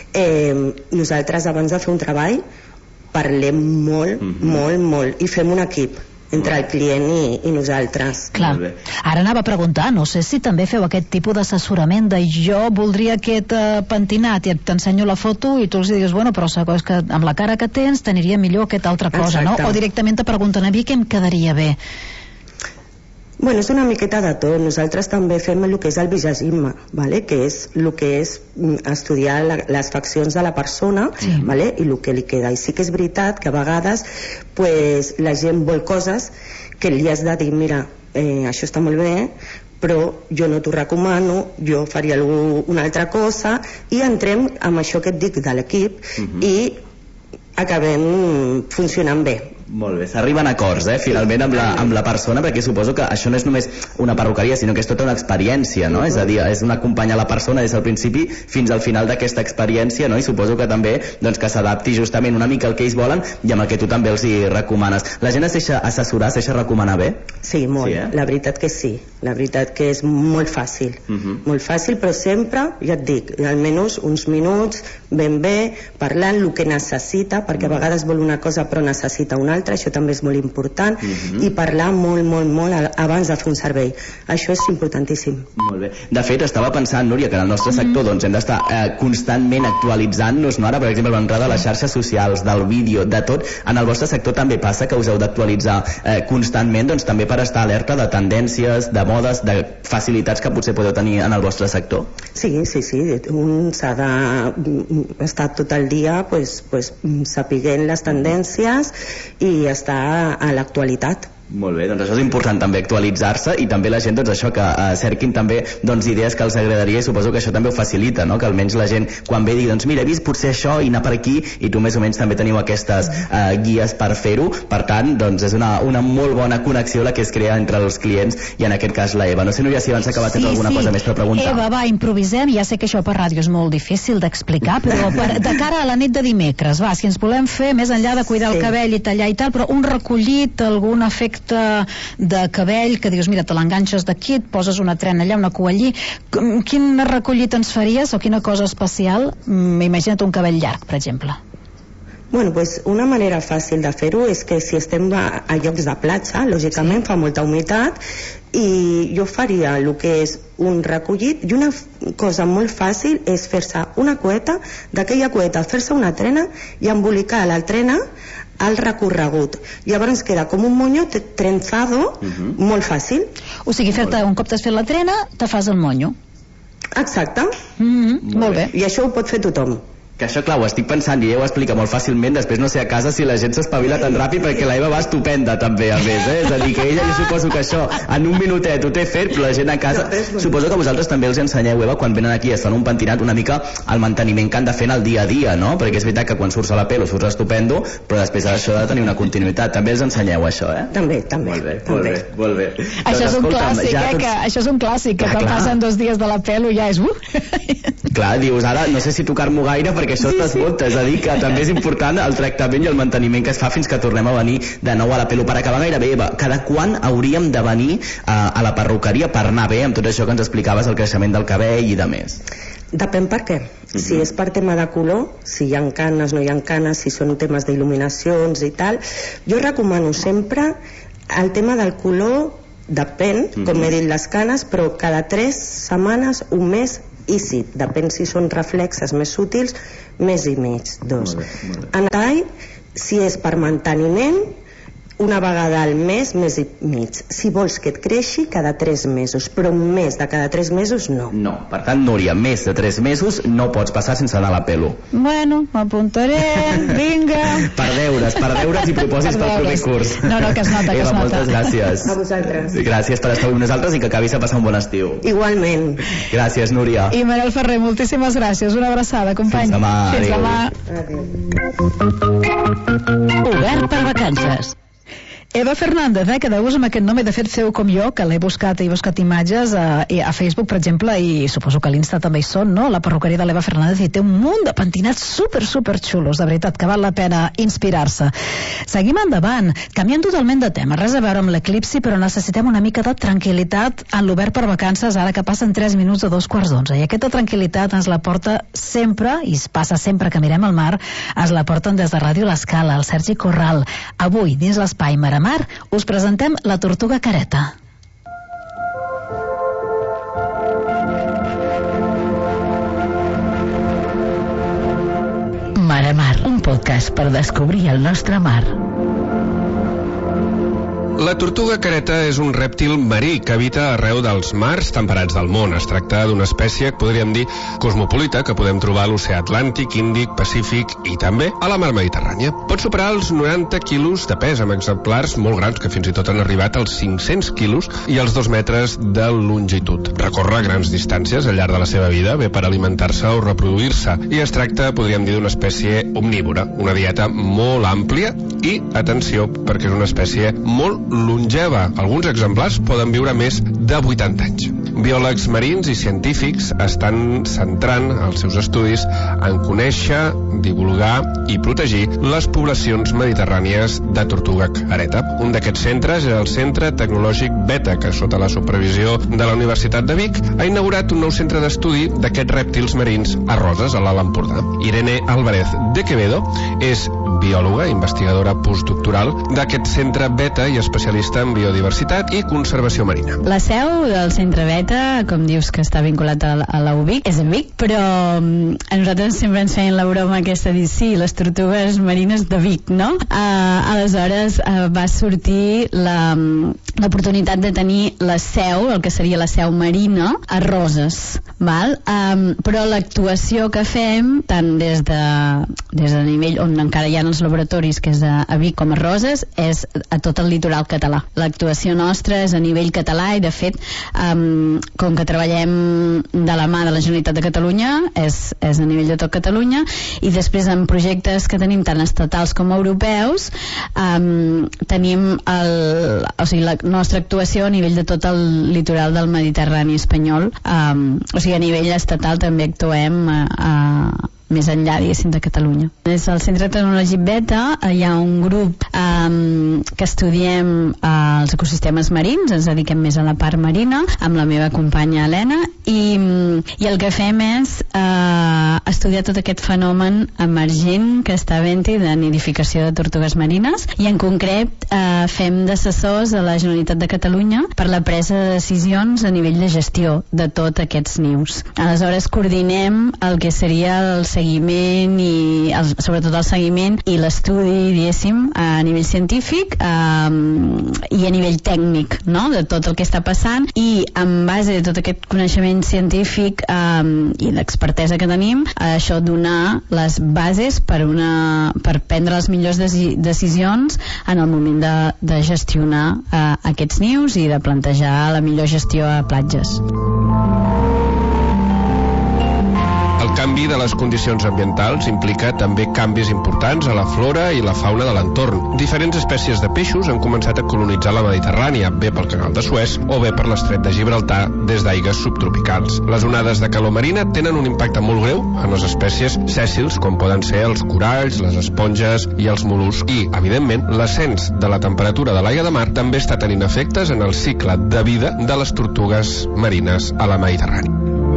eh, nosaltres abans de fer un treball parlem molt, mm-hmm. molt, molt, i fem un equip entre el client i, i nosaltres. Clar. Ara anava a preguntar, no sé si també feu aquest tipus d'assessorament de jo voldria aquest uh, pentinat, i t'ensenyo la foto i tu els dius, bueno, però és que amb la cara que tens t'aniria millor aquesta altra cosa. Exacte. No? O directament te pregunten a mi què em quedaria bé. Bueno, és una miqueta de tot. Nosaltres també fem el que és el visagisme, vale? Que és el que és estudiar la, les faccions de la persona, sí. vale? I el que li queda. I sí que és veritat que a vegades pues, la gent vol coses que li has de dir, mira, eh, això està molt bé, però jo no t'ho recomano, jo faria alguna altra cosa, i entrem amb això que et dic de l'equip, uh-huh. i acabem funcionant bé. Molt bé, s'arriben a acords, eh, finalment amb la, amb la persona, perquè suposo que això no és només una perruqueria, sinó que és tota una experiència, no? Uh-huh. És a dir, és un acompanyar la persona des del principi fins al final d'aquesta experiència, no? I suposo que també doncs, que s'adapti justament una mica al que ells volen i amb el que tu també els hi recomanes. La gent es deixa assessorar, es deixa recomanar bé? Sí, molt, sí, eh? La veritat que sí. La veritat que és molt fàcil, uh-huh. molt fàcil, però sempre, ja et dic, almenys uns minuts, ben bé, parlant el que necessita, perquè a vegades vol una cosa però necessita una altra, això també és molt important, uh-huh. i parlar molt, molt, molt abans de fer un servei. Això és importantíssim. Molt bé. De fet, estava pensant, Núria, que en el nostre sector doncs, hem d'estar eh, constantment actualitzant-nos, no? Ara, per exemple, l'entrada de les xarxes socials, del vídeo, de tot. En el vostre sector també passa que us heu d'actualitzar eh, constantment, doncs també per estar alerta de tendències, de modes, de facilitats que potser podeu tenir en el vostre sector? Sí, sí, sí. Un s'ha d'estar tot el dia pues, pues, sapiguent les tendències i estar a l'actualitat. Molt bé, doncs això és important també, actualitzar-se, i també la gent, doncs això, que eh, cerquin també doncs, idees que els agradaria, i suposo que això també ho facilita, no? Que almenys la gent quan ve digui, doncs mira, he vist potser això i anar per aquí, i tu més o menys també teniu aquestes eh, guies per fer-ho. Per tant, doncs és una, una molt bona connexió la que es crea entre els clients i en aquest cas la Eva. No sé, Núria, si abans s'ha acabat sí, alguna sí. cosa més per preguntar. Eva, va, improvisem. Ja sé que això per ràdio és molt difícil d'explicar, però per, de cara a la nit de dimecres, va, si ens volem fer, més enllà de cuidar sí. el cabell i tallar i tal, però un recollit, algun efecte de cabell, que dius, mira, te l'enganxes d'aquí, et poses una trena allà, una cua allí. Quin recollit ens faries o quina cosa especial? Imagina't un cabell llarg, per exemple. Bueno, pues una manera fàcil de fer-ho és que si estem a, a llocs de platja, lògicament sí. fa molta humitat, i jo faria el que és un recollit, i una cosa molt fàcil és fer-se una cueta, d'aquella cueta fer-se una trena i embolicar la trena al recorregut. Llavors queda com un monyo trenzado, uh-huh. molt fàcil. O sigui, fer-te, un cop t'has fet la trena, te fas el monyo. Exacte. Mm-hmm. Molt, molt bé. I això ho pot fer tothom. Que això, clar, ho estic pensant i ella ho explica molt fàcilment, després no sé a casa si la gent s'espavila tan ràpid, perquè la Eva va estupenda també, a més, eh? És a dir, que ella, jo suposo que això en un minutet ho té fet, però la gent a casa suposo que vosaltres també els ensenyeu, Eva, quan venen aquí i estan un pentinat, una mica el manteniment que han de fer en el dia a dia, no? Perquè és veritat que quan surts a la pelo surts estupendo, però després això ha de tenir una continuïtat. També els ensenyeu això, eh? També, també. Molt bé, molt bé, molt bé. Això és un clàssic, ja eh? Tots... Que això és un clàssic, que quan passen dos dies de la pelo ja és... Uh! Clar, dius, ara no sé si tocar-m'ho gaire perquè això sí, t'esmolta. És a dir, que també és important el tractament i el manteniment que es fa fins que tornem a venir de nou a la pelo. Per acabar gairebé, Eva, cada quan hauríem de venir a, a la perruqueria per anar bé amb tot això que ens explicaves, el creixement del cabell i de més? Depèn per què. Uh-huh. Si és per tema de color, si hi ha canes, no hi ha canes, si són temes d'il·luminacions i tal, jo recomano sempre el tema del color, depèn, uh-huh. com he dit les canes, però cada tres setmanes, un mes, i sí, depèn si són reflexes més útils, més i mig, dos. Molt bé, molt bé. En tall, si és per manteniment, una vegada al mes, mes i mig. Si vols que et creixi, cada tres mesos, però més de cada tres mesos no. No, per tant, Núria, més de tres mesos no pots passar sense anar a la pelo. Bueno, m'apuntarem, vinga. Per deures, per deures i propòsits pel proper curs. No, no, que es nota, que Eva, es nota. moltes gràcies. A vosaltres. Gràcies per estar amb nosaltres i que acabis de passar un bon estiu. Igualment. Gràcies, Núria. I Manel Ferrer, moltíssimes gràcies. Una abraçada, company. Fins demà. Fins demà. Obert per vacances. Eva Fernández, eh, quedeu-vos amb aquest nom, i de fet feu com jo, que l'he buscat, he buscat imatges a, a Facebook, per exemple, i suposo que a l'Insta també hi són, no? La perruqueria de l'Eva Fernández, i té un munt de pentinats super, super xulos, de veritat, que val la pena inspirar-se. Seguim endavant, canviem totalment de tema, res a veure amb l'eclipsi, però necessitem una mica de tranquil·litat en l'obert per vacances, ara que passen tres minuts de dos quarts d'onze, i aquesta tranquil·litat ens la porta sempre, i es passa sempre que mirem al mar, ens la porten des de Ràdio L'Escala, el Sergi Corral. Avui, dins l'espai Mar a Mar, us presentem la Tortuga Careta. Mar a Mar, un podcast per descobrir el nostre mar. La tortuga careta és un rèptil marí que habita arreu dels mars temperats del món. Es tracta d'una espècie, podríem dir, cosmopolita, que podem trobar a l'oceà Atlàntic, Índic, Pacífic i també a la mar Mediterrània. Pot superar els noranta quilos de pes, amb exemplars molt grans que fins i tot han arribat als cinc-cents quilos i als dos metres de longitud. Recorre grans distàncies al llarg de la seva vida, bé per alimentar-se o reproduir-se, i es tracta, podríem dir, d'una espècie omnívora, una dieta molt àmplia i, atenció, perquè és una espècie molt longeva. Alguns exemplars poden viure més de vuitanta anys. Biòlegs marins i científics estan centrant els seus estudis en conèixer, divulgar i protegir les poblacions mediterrànies de tortuga careta. Un d'aquests centres és el Centre Tecnològic Beta, que sota la supervisió de la Universitat de Vic ha inaugurat un nou centre d'estudi d'aquests rèptils marins a Roses, a l'Alt Empordà. Irene Álvarez de Quevedo és biòloga, investigadora postdoctoral d'aquest centre Beta i especialista en biodiversitat i conservació marina. La seu del centre Beta, com dius que està vinculat a la, a la U Vic, és a Vic, però um, a nosaltres sempre ens feien la broma aquesta de dir, sí, les tortugues marines de Vic, no? Uh, aleshores uh, va sortir l'oportunitat de tenir la seu, el que seria la seu marina, a Roses, val? Um, però l'actuació que fem, tant des de, des de nivell on encara hi ha els laboratoris, que és a, a Vic com a Roses, és a tot el litoral català. L'actuació nostra és a nivell català i, de fet, um, com que treballem de la mà de la Generalitat de Catalunya, és, és a nivell de tot Catalunya, i després en projectes que tenim tant estatals com europeus, um, tenim el, o sigui, la nostra actuació a nivell de tot el litoral del Mediterrani espanyol, um, o sigui, a nivell estatal també actuem a, a més enllà, diguéssim, de Catalunya. Des del Centre Tecnològic Beta hi ha un grup um, que estudiem uh, els ecosistemes marins, ens dediquem més a la part marina, amb la meva companya Helena, i, i el que fem és uh, estudiar tot aquest fenomen emergent que està havent-hi de nidificació de tortugues marines, i en concret uh, fem d'assessors a la Generalitat de Catalunya per la presa de decisions a nivell de gestió de tots aquests nius. Aleshores coordinem el que seria el seguiment i el, sobretot el seguiment i l'estudi, diguéssim, a nivell científic um, i a nivell tècnic, no?, de tot el que està passant, i en base a tot aquest coneixement científic um, i l'expertesa que tenim, això donar les bases per, una, per prendre les millors deci decisions en el moment de, de gestionar uh, aquests nius i de plantejar la millor gestió a platges. El canvi de les condicions ambientals implica també canvis importants a la flora i la fauna de l'entorn. Diferents espècies de peixos han començat a colonitzar la Mediterrània, bé pel canal de Suez o bé per l'estret de Gibraltar des d'aigues subtropicals. Les onades de calor marina tenen un impacte molt greu en les espècies sèssils, com poden ser els coralls, les esponges i els mol·luscs. I, evidentment, l'ascens de la temperatura de l'aigua de mar també està tenint efectes en el cicle de vida de les tortugues marines a la Mediterrània.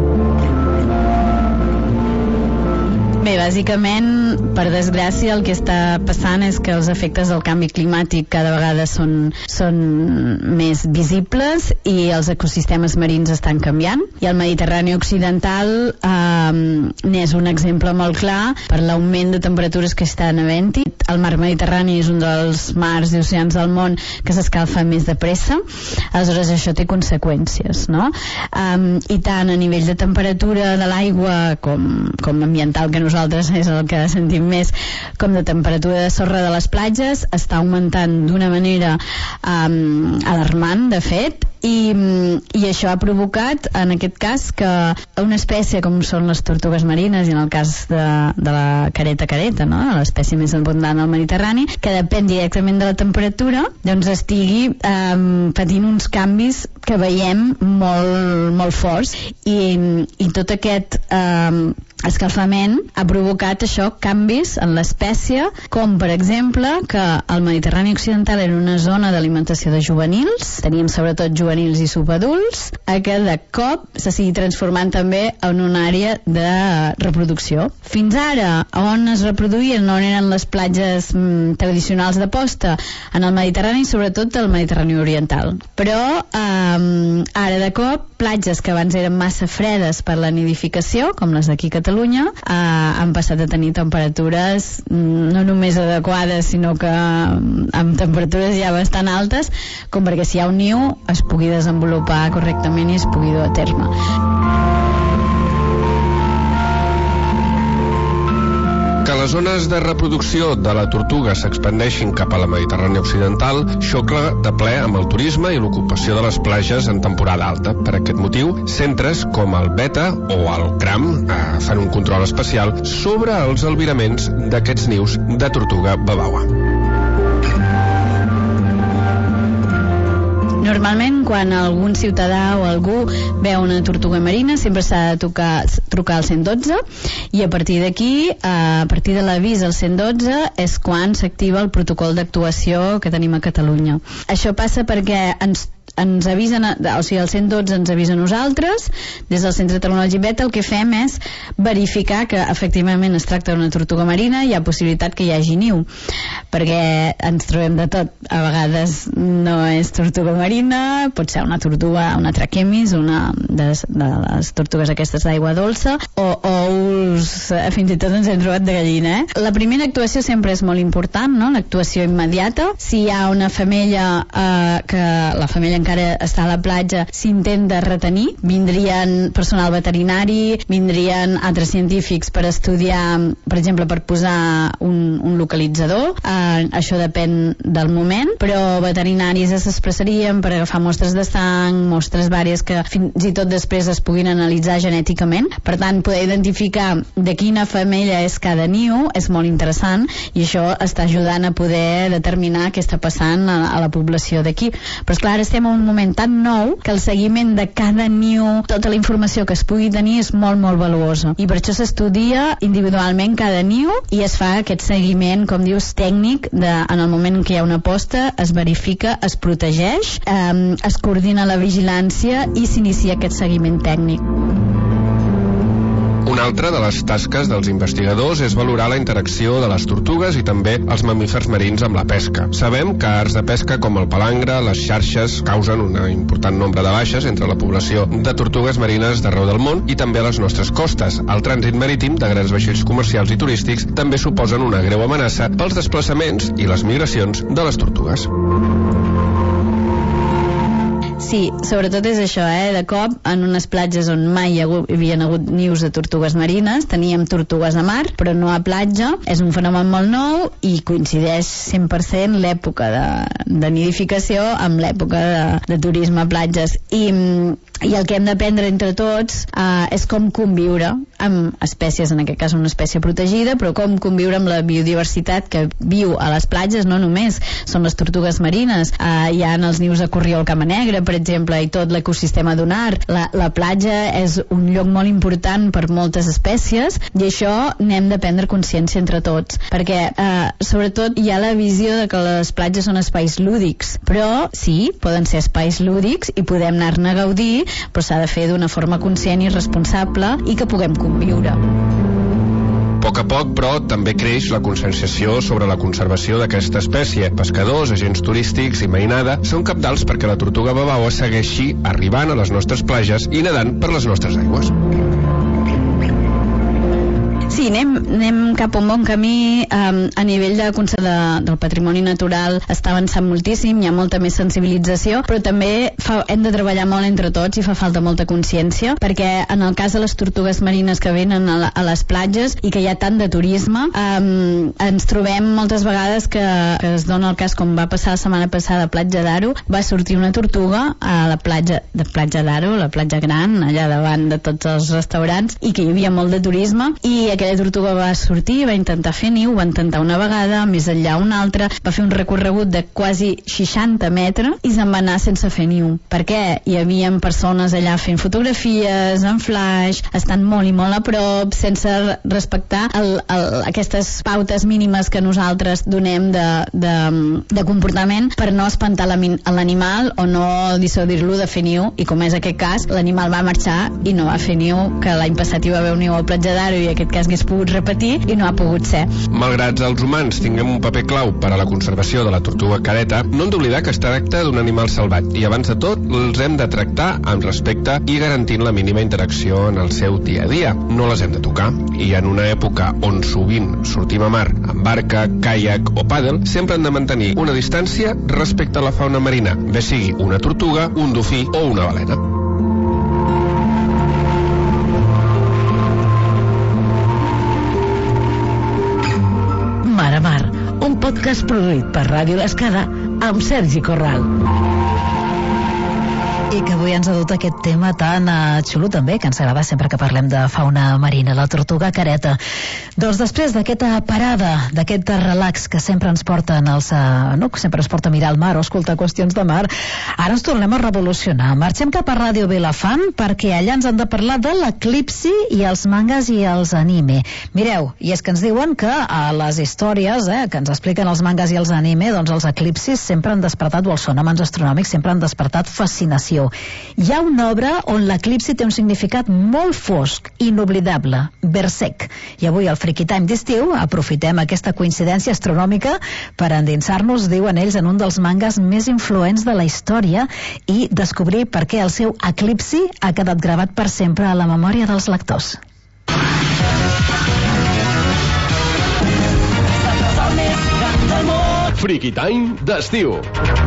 Bé, bàsicament, per desgràcia, el que està passant és que els efectes del canvi climàtic cada vegada són, són més visibles i els ecosistemes marins estan canviant. I el Mediterrani occidental eh, n'és un exemple molt clar per l'augment de temperatures que estan havent-hi. El mar Mediterrani és un dels mars i oceans del món que s'escalfa més de pressa, aleshores això té conseqüències, no? Um, I tant a nivell de temperatura de l'aigua com, com ambiental, que nosaltres és el que sentim més, com de temperatura de sorra de les platges, està augmentant d'una manera um, alarmant, de fet, i, i això ha provocat, en aquest cas, que una espècie com són les tortugues marines, i en el cas de, de la careta careta, no?, l'espècie més abundant al Mediterrani, que depèn directament de la temperatura, doncs estigui um, patint uns canvis que veiem molt, molt forts, i, i tot aquest um, escalfament ha provocat això, canvis en l'espècie, com per exemple que el Mediterrani occidental era una zona d'alimentació de juvenils, teníem sobretot juvenils i subadults, a que de cop se sigui transformant també en una àrea de reproducció. Fins ara, on es reproduïen, on eren les platges mm, tradicionals de posta? En el Mediterrani, sobretot el Mediterrani oriental. Però eh, ara de cop, platges que abans eren massa fredes per la nidificació, com les d'aquí a Catalunya, eh, han passat a tenir temperatures no només adequades, sinó que amb temperatures ja bastant altes, com perquè si hi ha un niu es pugui desenvolupar correctament i es pugui dur a terme. Que les zones de reproducció de la tortuga s'expandeixin cap a la Mediterrània occidental xoca de ple amb el turisme i l'ocupació de les platges en temporada alta. Per aquest motiu, centres com el Beta o el CRAM eh, fan un control especial sobre els albiraments d'aquests nius de tortuga babaua. Normalment, quan algun ciutadà o algú veu una tortuga marina, sempre s'ha de tocar, trucar al cent dotze, i a partir d'aquí, a partir de l'avís al cent dotze, és quan s'activa el protocol d'actuació que tenim a Catalunya. Això passa perquè ens ens avisen, o sigui, el cent dotze ens avisa a nosaltres. Des del Centre Tecnològic Beta el que fem és verificar que efectivament es tracta d'una tortuga marina, hi ha possibilitat que hi hagi niu, perquè ens trobem de tot. A vegades no és tortuga marina, pot ser una tortuga, una traquemis, una de, de les tortugues aquestes d'aigua dolça, o ous, fins i tot ens hem trobat de gallina, eh? La primera actuació sempre és molt important, no? L'actuació immediata. Si hi ha una femella eh, que la femella encara està a la platja, s'intenta retenir, vindrien personal veterinari, vindrien altres científics per estudiar, per exemple, per posar un, un localitzador, eh, això depèn del moment, però veterinaris s'expressarien per agafar mostres de sang, mostres vàries que fins i tot després es puguin analitzar genèticament. Per tant, poder identificar de quina femella és cada niu és molt interessant, i això està ajudant a poder determinar què està passant a, a la població d'aquí. Però esclar, estem en un moment tan nou que el seguiment de cada niu, tota la informació que es pugui tenir és molt, molt valuosa, i per això s'estudia individualment cada niu i es fa aquest seguiment, com dius, tècnic de, en el moment en què hi ha una posta, es verifica, es protegeix, eh, es coordina la vigilància i s'inicia aquest seguiment tècnic. Una altra de les tasques dels investigadors és valorar la interacció de les tortugues i també els mamífers marins amb la pesca. Sabem que arts de pesca com el palangre, les xarxes, causen un important nombre de baixes entre la població de tortugues marines d'arreu del món i també a les nostres costes. El trànsit marítim de grans vaixells comercials i turístics també suposen una greu amenaça pels desplaçaments i les migracions de les tortugues. Sí, sobretot és això, eh? De cop, en unes platges on mai hi havia hagut nius de tortugues marines, teníem tortugues a mar, però no a platja. És un fenomen molt nou i coincideix cent per cent l'època de, de nidificació amb l'època de, de turisme a platges. I, i el que hem d'aprendre entre tots eh, és com conviure amb espècies, en aquest cas una espècie protegida, però com conviure amb la biodiversitat que viu a les platges. No només són les tortugues marines, eh, hi ha els nius de corriol cama negra, per exemple, i tot l'ecosistema dunar. La, la platja és un lloc molt important per moltes espècies, i això n'hem de prendre consciència entre tots, perquè eh, sobretot hi ha la visió de que les platges són espais lúdics, però sí, poden ser espais lúdics i podem anar-ne a gaudir, però s'ha de fer d'una forma conscient i responsable i que puguem conviure. A poc a poc, però, també creix la conscienciació sobre la conservació d'aquesta espècie. Pescadors, agents turístics i mainada són cabdals perquè la tortuga babaua segueixi arribant a les nostres platges i nedant per les nostres aigües. Sí, anem, anem cap a un bon camí. Um, a nivell de, de, del patrimoni natural està avançant moltíssim, hi ha molta més sensibilització, però també fa, hem de treballar molt entre tots i fa falta molta consciència, perquè en el cas de les tortugues marines que venen a, la, a les platges i que hi ha tant de turisme, um, ens trobem moltes vegades que, que es dona el cas, com va passar la setmana passada a Platja d'Aro, va sortir una tortuga a la platja de Platja d'Aro, la platja gran, allà davant de tots els restaurants, i que hi havia molt de turisme, i aquella tortuga va sortir, va intentar fer niu, va intentar una vegada, més enllà una altra, va fer un recorregut de quasi seixanta metres i se'n va anar sense fer niu. Per què? Hi havia persones allà fent fotografies, en flash, estan molt i molt a prop, sense respectar el, el, aquestes pautes mínimes que nosaltres donem de, de, de comportament per no espantar l'animal o no dissuadir-lo de fer niu, i com és aquest cas, l'animal va marxar i no va fer niu, que l'any passat hi va haver un niu al Platja d'Aro i aquest cas hagués pogut repetir i no ha pogut ser. Malgrat els humans tinguem un paper clau per a la conservació de la tortuga careta, no hem d'oblidar que es tracta d'un animal salvat i abans de tot els hem de tractar amb respecte i garantint la mínima interacció en el seu dia a dia. No les hem de tocar, i en una època on sovint sortim a mar amb barca, caiac o pàdel, sempre hem de mantenir una distància respecte a la fauna marina, bé sigui una tortuga, un dofí o una balena. Mar a Mar, un podcast produït per Ràdio L'Escala amb Sergi Corral. i que avui ens ha dut aquest tema tan uh, xulo també, que ens agrada sempre que parlem de fauna marina, la tortuga careta. Doncs després d'aquesta parada, d'aquest relax que sempre ens porten els, uh, no, que sempre ens porta a mirar el mar o escoltar qüestions de mar, ara ens tornem a revolucionar. Marxem cap a Ràdio Vilafant perquè allà ens han de parlar de l'eclipsi i els mangas i els anime. Mireu, i és que ens diuen que a les històries eh, que ens expliquen els mangas i els anime, doncs els eclipsis sempre han despertat, o els fenòmens astronòmics sempre han despertat fascinació. Hi ha una obra on l'eclipsi té un significat molt fosc, inoblidable, Berserk. I avui al Freaky Time d'estiu aprofitem aquesta coincidència astronòmica per endinsar-nos, diuen ells, en un dels mangas més influents de la història i descobrir per què el seu eclipsi ha quedat gravat per sempre a la memòria dels lectors. Freaky Time d'estiu.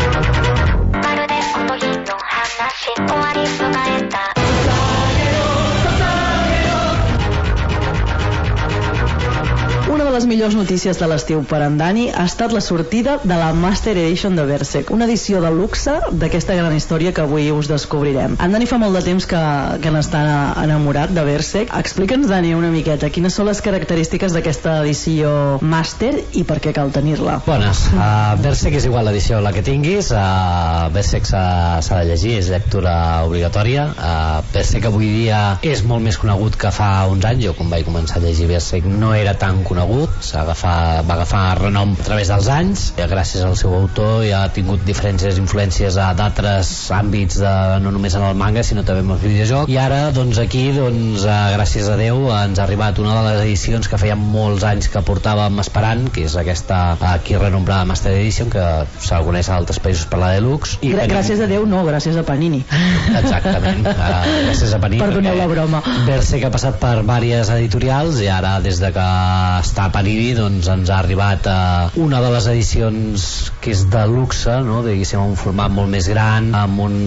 Una de les millors notícies de l'estiu per en Dani ha estat la sortida de la Master Edition de Berserk, una edició de luxe d'aquesta gran història que avui us descobrirem. En Dani fa molt de temps que, que n'està enamorat de Berserk. Explica'ns, Dani, una miqueta quines són les característiques d'aquesta edició Master i per què cal tenir-la. Bones. Uh, Berserk és igual l'edició la que tinguis. Uh, Berserk s'ha de llegir, és lectura obligatòria. Uh, Berserk avui dia és molt més conegut que fa uns anys. Jo, quan vaig començar a llegir Berserk, no era tan conegut. S'ha agafat, va agafar renom a través dels anys, i gràcies al seu autor ja ha tingut diferents influències d'altres àmbits, de, no només en el manga sinó també en el videojoc, i ara doncs aquí doncs, gràcies a Déu ens ha arribat una de les edicions que feia molts anys que portàvem esperant, que és aquesta aquí renombrada Master Edition, que se'l coneix a altres països per la Deluxe. I Gra gràcies a Déu no, gràcies a Panini. Exactament, uh, gràcies a Panini. Perdoneu la broma. Berserk ha passat per diverses editorials i ara des de que està a Panini doncs ens ha arribat uh, una de les edicions que és de luxe, no? Diguéssim, un format molt més gran, amb un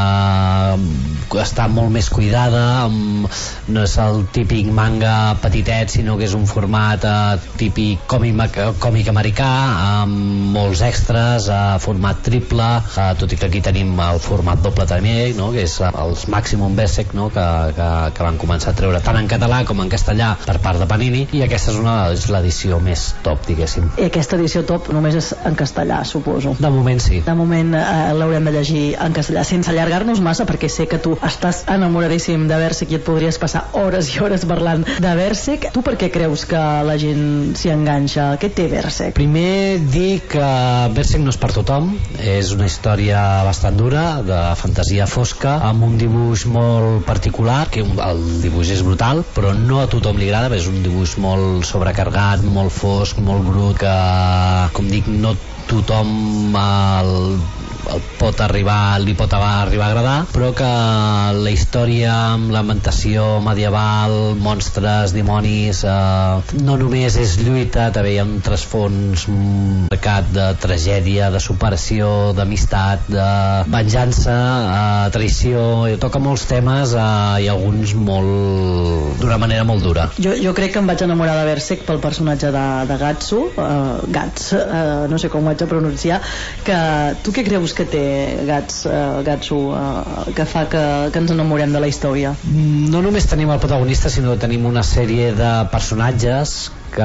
uh, està molt més cuidada, amb, no és el típic manga petitet, sinó que és un format uh, típic còmic, còmic americà, amb molts extras, uh, format triple, uh, tot i que aquí tenim el format doble també, no? Que és uh, els Maximum Berserk, no? que, que, que van començar a treure tant en català com en castellà per part de Panini, i aquesta és una és l'edició més top, diguéssim. I aquesta edició top només és en castellà, suposo. De moment sí. De moment eh, l'haurem de llegir en castellà, sense allargar-nos massa, perquè sé que tu estàs enamoradíssim de Berserk i et podries passar hores i hores parlant de Berserk. Tu per què creus que la gent s'hi enganxa? Què té Berserk? Primer dir que Berserk no és per tothom, és una història bastant dura, de fantasia fosca, amb un dibuix molt particular, que el dibuix és brutal, però no a tothom li agrada, és un dibuix molt sobrecarregat, molt fosc, molt brut, que, com dic, no tothom el, el pot arribar, li pot arribar a agradar, però que la història amb l'ambientació medieval, monstres, dimonis, eh, no només és lluita, també hi ha un trasfons marcat de tragèdia, de superació, d'amistat, de venjança, eh, traïció, toca molts temes eh, i alguns molt d'una manera molt dura. Jo, jo crec que em vaig enamorar de Berserk pel personatge de, de Gatsu, uh, Gats, uh, no sé com ho haig de pronunciar, que tu què creus que té Gats, uh, Gatsu uh, que fa que, que ens enamorem de la història? No només tenim el protagonista, sinó que tenim una sèrie de personatges que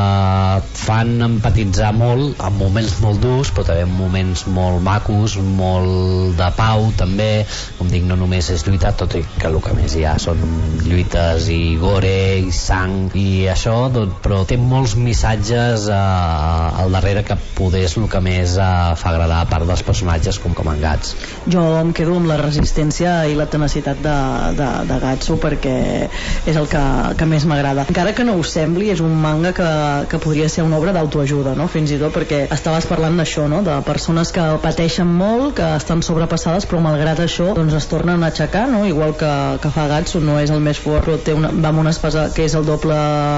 fan empatitzar molt en moments molt durs, però també en moments molt macos, molt de pau també, com dic, no només és lluitar, tot i que el que més hi ha són lluites i gore i sang i això, doncs, però té molts missatges eh, al darrere que poder és el que més eh, fa agradar, a part dels personatges com, com en Gats. Jo em quedo amb la resistència i la tenacitat de, de, de Gatsu, perquè és el que, que més m'agrada, encara que no ho sembli. És un manga que, que podria ser una obra d'autoajuda, no? Fins i tot perquè estaves parlant d'això, no? De persones que pateixen molt, que estan sobrepassades, però malgrat això doncs es tornen a aixecar, no? Igual que, que fa Gatsu, no és el més fort, però té una, va amb una espasa que és el doble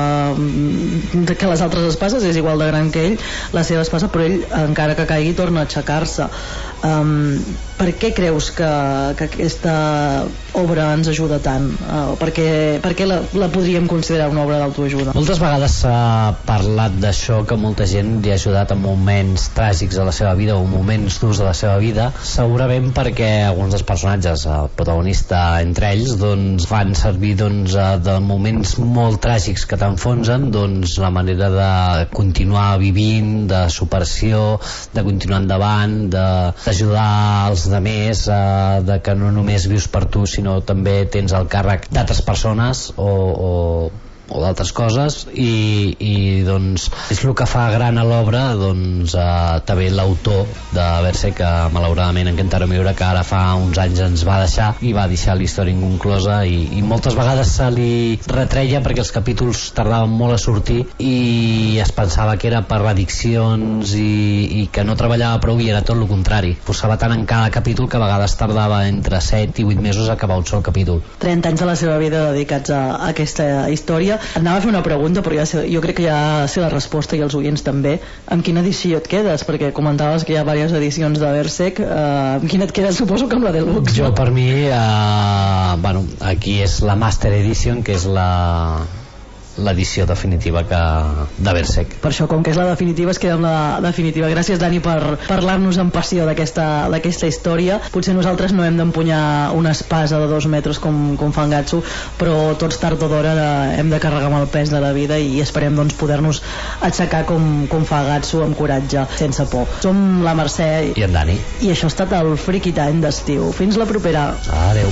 que les altres espases, és igual de gran que ell, la seva espasa, però ell, encara que caigui, torna a aixecar-se. Um, per què creus que, que aquesta obra ens ajuda tant? Uh, per què, per què la, la podríem considerar una obra d'autoajuda? Moltes vegades s'ha parlat d'això, que molta gent li ha ajudat en moments tràgics de la seva vida o moments durs de la seva vida, segurament perquè alguns dels personatges, el protagonista entre ells, doncs fan servir doncs, de moments molt tràgics que t'enfonsen, doncs la manera de continuar vivint, de superació, de continuar endavant, d'ajudar els altres, eh, de que no només vius per tu, sinó també tens el càrrec d'altres persones o, o o d'altres coses, i, i doncs és el que fa gran a l'obra. Doncs eh, també l'autor de Berserk, que malauradament en Kentaro Miura, que ara fa uns anys ens va deixar i va deixar la història inconclosa, i, i moltes vegades se li retreia perquè els capítols tardaven molt a sortir i es pensava que era per addiccions i, i que no treballava prou, i era tot el contrari, posava tant en cada capítol que a vegades tardava entre set i vuit mesos a acabar un sol capítol. trenta anys de la seva vida dedicats a, a aquesta història. Anava a fer una pregunta, però ja sé, jo crec que ja sé la resposta, i els oients també. Amb quina edició et quedes? Perquè comentaves que hi ha diverses edicions de Berserk. Uh, amb quina et quedes? Suposo que amb la Deluxe. Jo, per mi, uh, bueno, aquí és la Master Edition, que és la l'edició definitiva que, de Berserk. Per això, com que és la definitiva, es queda amb la definitiva. Gràcies, Dani, per parlar-nos amb passió d'aquesta d'aquesta història. Potser nosaltres no hem d'empunyar una espasa de dos metres com, com fa en Gatsu, però tots tard o d'hora hem de carregar amb el pes de la vida, i esperem doncs, poder-nos aixecar com, com fa Gatsu, amb coratge, sense por. Som la Mercè i en Dani, i això ha estat el Freaky Time d'estiu. Fins la propera. Adeu.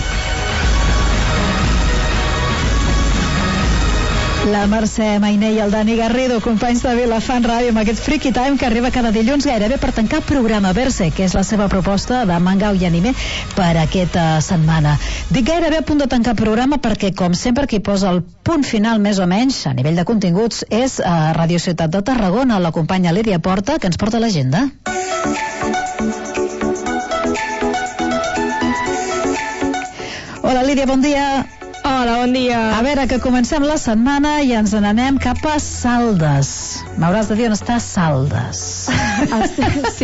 La Mercè Mainé i el Dani Garrido, companys de Vilafant Ràdio, amb aquest Freaky Time que arriba cada dilluns gairebé per tancar programa. Berserk, que és la seva proposta de manga i anime per aquesta setmana. Dic gairebé a punt de tancar programa perquè, com sempre, qui posa el punt final més o menys a nivell de continguts és a Ràdio Ciutat de Tarragona, la companya Lídia Porta, que ens porta l'agenda. Hola, Lídia, bon dia. Hola, bon dia. A veure, que comencem la setmana i ens n'anem cap a Saldes. M'hauràs de dir on està Saldes. Sí.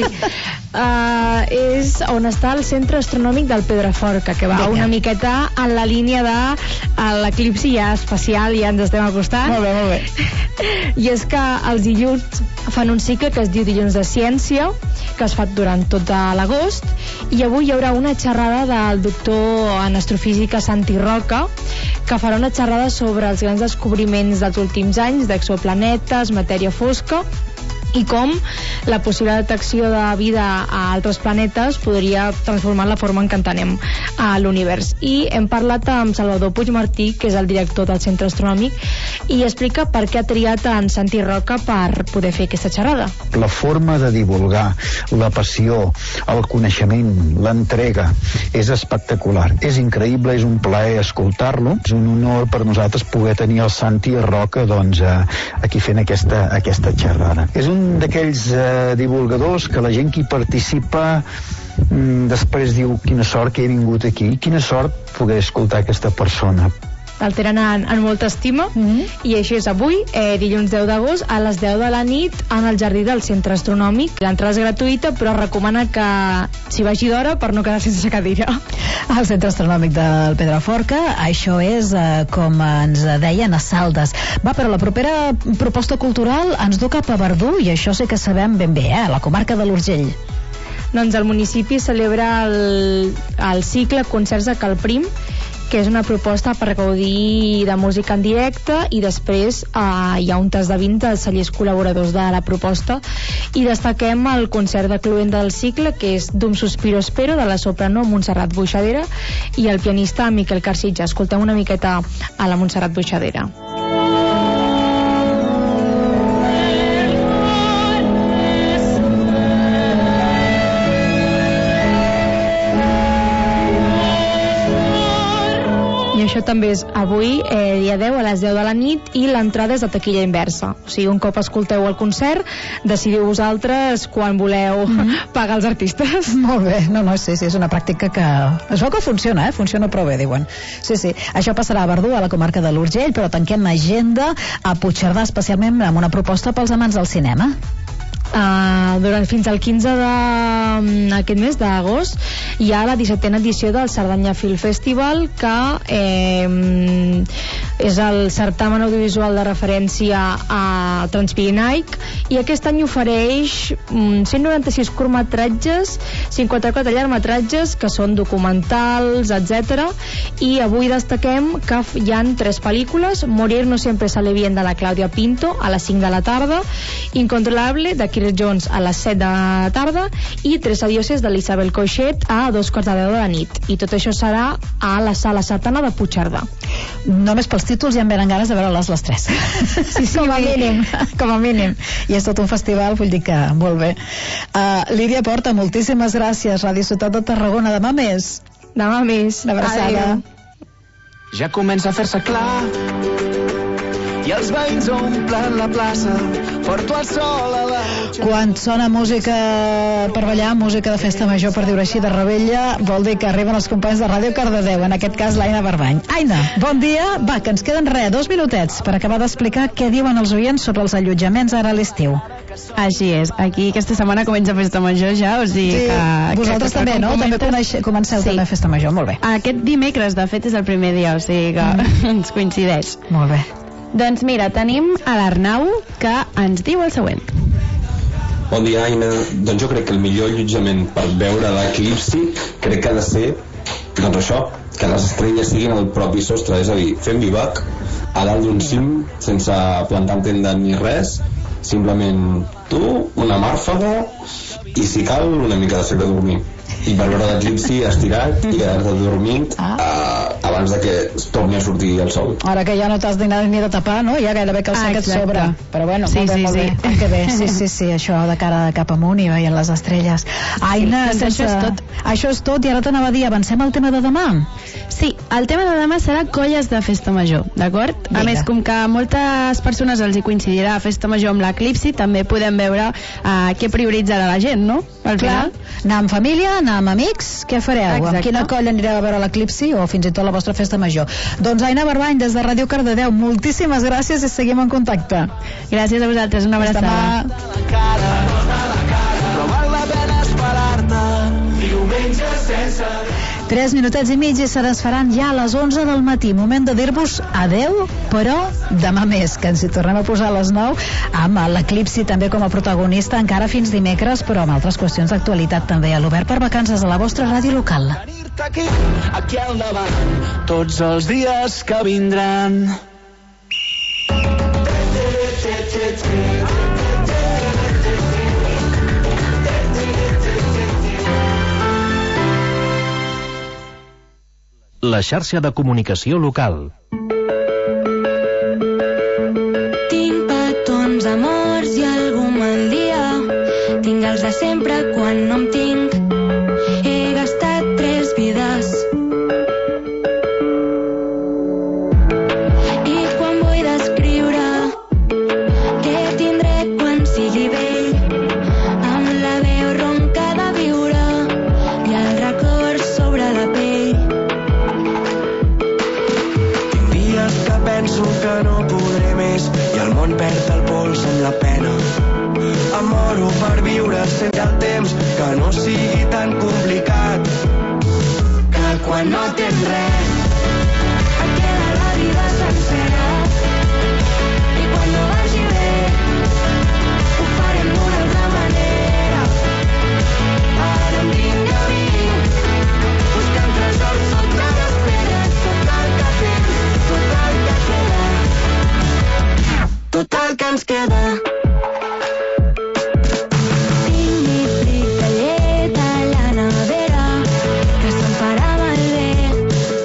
Uh, és on està el Centre Astronòmic del Pedraforca, que va Vinga. una miqueta en la línia de uh, l'eclipsi ja espacial, ja ens estem acostant. Molt bé, molt bé. I és que els dilluns fan un cicle que es diu Dilluns de Ciència, que es fa durant tot l'agost, i avui hi haurà una xerrada del doctor en astrofísica Santi Roca, que farà una xerrada sobre els grans descobriments dels últims anys d'exoplanetes, matèria fosca, i com la possible detecció de vida a altres planetes podria transformar la forma en què entenem a l'univers. I hem parlat amb Salvador Puigmartí, que és el director del Centre Astronòmic, i explica per què ha triat en Santi Roca per poder fer aquesta xerrada. La forma de divulgar, la passió, el coneixement, l'entrega, és espectacular. És increïble, és un plaer escoltar-lo. És un honor per nosaltres poder tenir el Santi Roca doncs, aquí fent aquesta, aquesta xerrada. És un d'aquells eh, divulgadors que la gent que hi participa mm, després diu quina sort que he vingut aquí, quina sort poder escoltar aquesta persona. El tenen en, en molta estima, mm-hmm. i això és avui, eh, dilluns deu d'agost, a les deu de la nit, en el jardí del Centre Astronòmic. L'entrada és gratuïta, però recomana que s'hi vagi d'hora per no quedar sense cadira. Al Centre Astronòmic del Pedraforca, això és, eh, com ens deien, a Saldes. Va, però la propera proposta cultural ens du cap a Verdú, i això sí que sabem ben bé, eh, la comarca de l'Urgell. Doncs el municipi celebra el, el cicle Concerts de Calprim, que és una proposta per gaudir de música en directe, i després eh, hi ha un tas de vint dels cellers col·laboradors de la proposta, i destaquem el concert de cloenda del cicle, que és D'un sospiro espero, de la soprano Montserrat Boixadera, i el pianista Miquel Carcitja. Escoltem una miqueta a la Montserrat Boixadera. I això també és avui, eh, dia deu, a les deu de la nit, i l'entrada és a taquilla inversa. O sigui, un cop escolteu el concert, decidiu vosaltres quan voleu mm-hmm. pagar els artistes. Molt bé, no, no, sí, sí, és una pràctica que... Es veu que funciona, eh? Funciona prou bé, diuen. Sí, sí, això passarà a Verdú, a la comarca de l'Urgell, però tanquem agenda a Puigcerdà, especialment amb una proposta pels amants del cinema. Uh, durant fins al quinze d'aquest mes d'agost hi ha la dissetena edició del Cerdanya Film Festival, que eh, és el certamen audiovisual de referència a Transpirinaic, i aquest any ofereix um, cent noranta-sis curtmetratges, cinquanta-quatre llargmetratges que són documentals, etcètera. I avui destaquem que hi ha tres pel·lícules: Morir no siempre sale bien, de la Clàudia Pinto, a les cinc de la tarda; Incontrolable, de Kirk Jones, a les set de la tarda; i Tres adioses, de l'Isabel Coixet, a dos quarts de deu de la nit. I tot això serà a la Sala Satana de Puigcerdà. Només pels títols ja em venen ganes de veure-les les tres. Sí, sí, com a mínim, com a mínim. I és tot un festival, vull dir que molt bé. Uh, Lídia Porta, moltíssimes gràcies. Ràdio Ciutat de Tarragona. Demà més. Demà més. Una abraçada. Ja comença a fer-se clar i els veïns omplen la plaça, porto el sol a la... Quan sona música per ballar, música de festa major, per dir-ho així, de Rebella, vol dir que arriben els companys de Ràdio Cardedeu, en aquest cas l'Aina Barbany. Aina, bon dia. Va, que ens queden res, dos minutets per acabar d'explicar què diuen els oients sobre els allotjaments ara a l'estiu. Així és, aquí aquesta setmana comença festa major ja, o sigui sí, que... Vosaltres que, també, que no? També coneix, comenceu sí. també festa major, molt bé. Aquest dimecres, de fet, és el primer dia, o sigui que mm. ens coincideix. Molt bé. Doncs mira, tenim a l'Arnau, que ens diu el següent. Bon dia, Aina. Doncs jo crec que el millor allotjament per veure l'eclipsi crec que ha de ser, doncs això, que les estrelles siguin al propi sostre, és a dir, fent bivac a dalt d'un cim, sense plantar tenda ni res, simplement tu, una màrfaga i, si cal, una mica de sac de dormir. I per veure l'eclipsi estirat i quedar-te dormint ah. eh, abans de que es torni a sortir el sol. Ara que ja no t'has de, ni de tapar, no? Ja gairebé que el sac et sobra. Però bueno, sí, molt bé, sí, molt sí. bé. Que bé. Sí, sí, sí, això de cara cap amunt i veient les estrelles. Aina, sí, sense... això és tot. Això és tot, i ara t'anava a dir, avancem al tema de demà? Sí, el tema de demà serà colles de festa major, d'acord? A més, com que a moltes persones els hi coincidirà festa major amb l'eclipsi, també podem veure uh, què prioritzarà la gent, no? Al Clar, final. Anar amb família, anar amb amics, què fareu? Exacte. Amb quina colla anireu a veure l'eclipsi o fins i tot la vostra festa major? Doncs Aina Barbany, des de Ràdio Cardedeu, moltíssimes gràcies i seguim en contacte. Gràcies a vosaltres, una abraçada. Tres minutets i mig i se les faran ja a les onze del matí. Moment de dir-vos adeu, però demà més, que ens hi tornem a posar a les nou amb l'eclipsi també com a protagonista, encara fins dimecres, però amb altres qüestions d'actualitat també a l'Obert per Vacances a la vostra ràdio local. Aquí, aquí al davant, tots els dies que vindran. La xarxa de comunicació local. Tinc petons, amors i algun mal dia. Tinc els de sempre quan no em tinc. He gastat tres vides. I quan vull descriure què tindré quan sigui vell, amb la veu ronca de viure i el record sobre la pell. Penso que no podré més i el món perd el pols amb la pena. Em moro per viure sense el temps, que no sigui tan complicat. Que quan no tens res et queda la vida sencera. I quan no vagi bé ho farem d'una altra manera. Ara em vinc a vinc buscant tresors sota les pedres. Tot el que tens, tot el que queda, tot el que ens queda. Tinc mi fric de llet a la nevera, que se'm farà malbé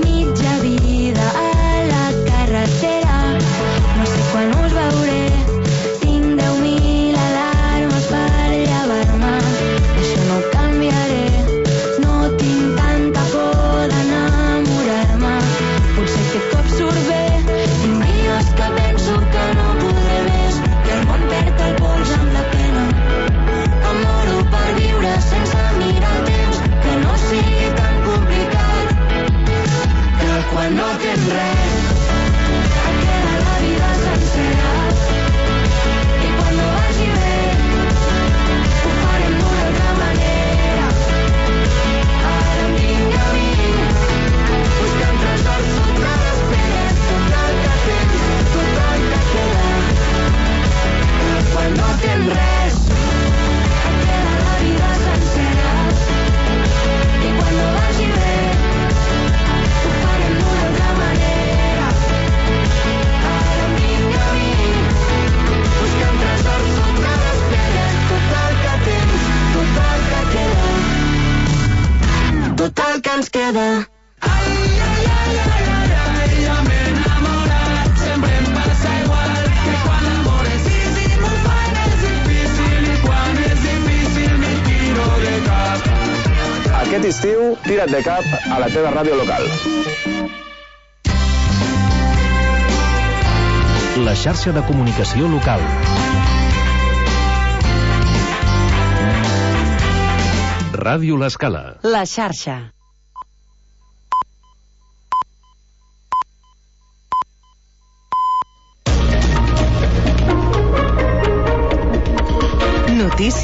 nos queda. Aquest estiu, tira't de cap a la teva ràdio local. La xarxa de comunicació local. Ràdio L'Escala. La xarxa. Notícies.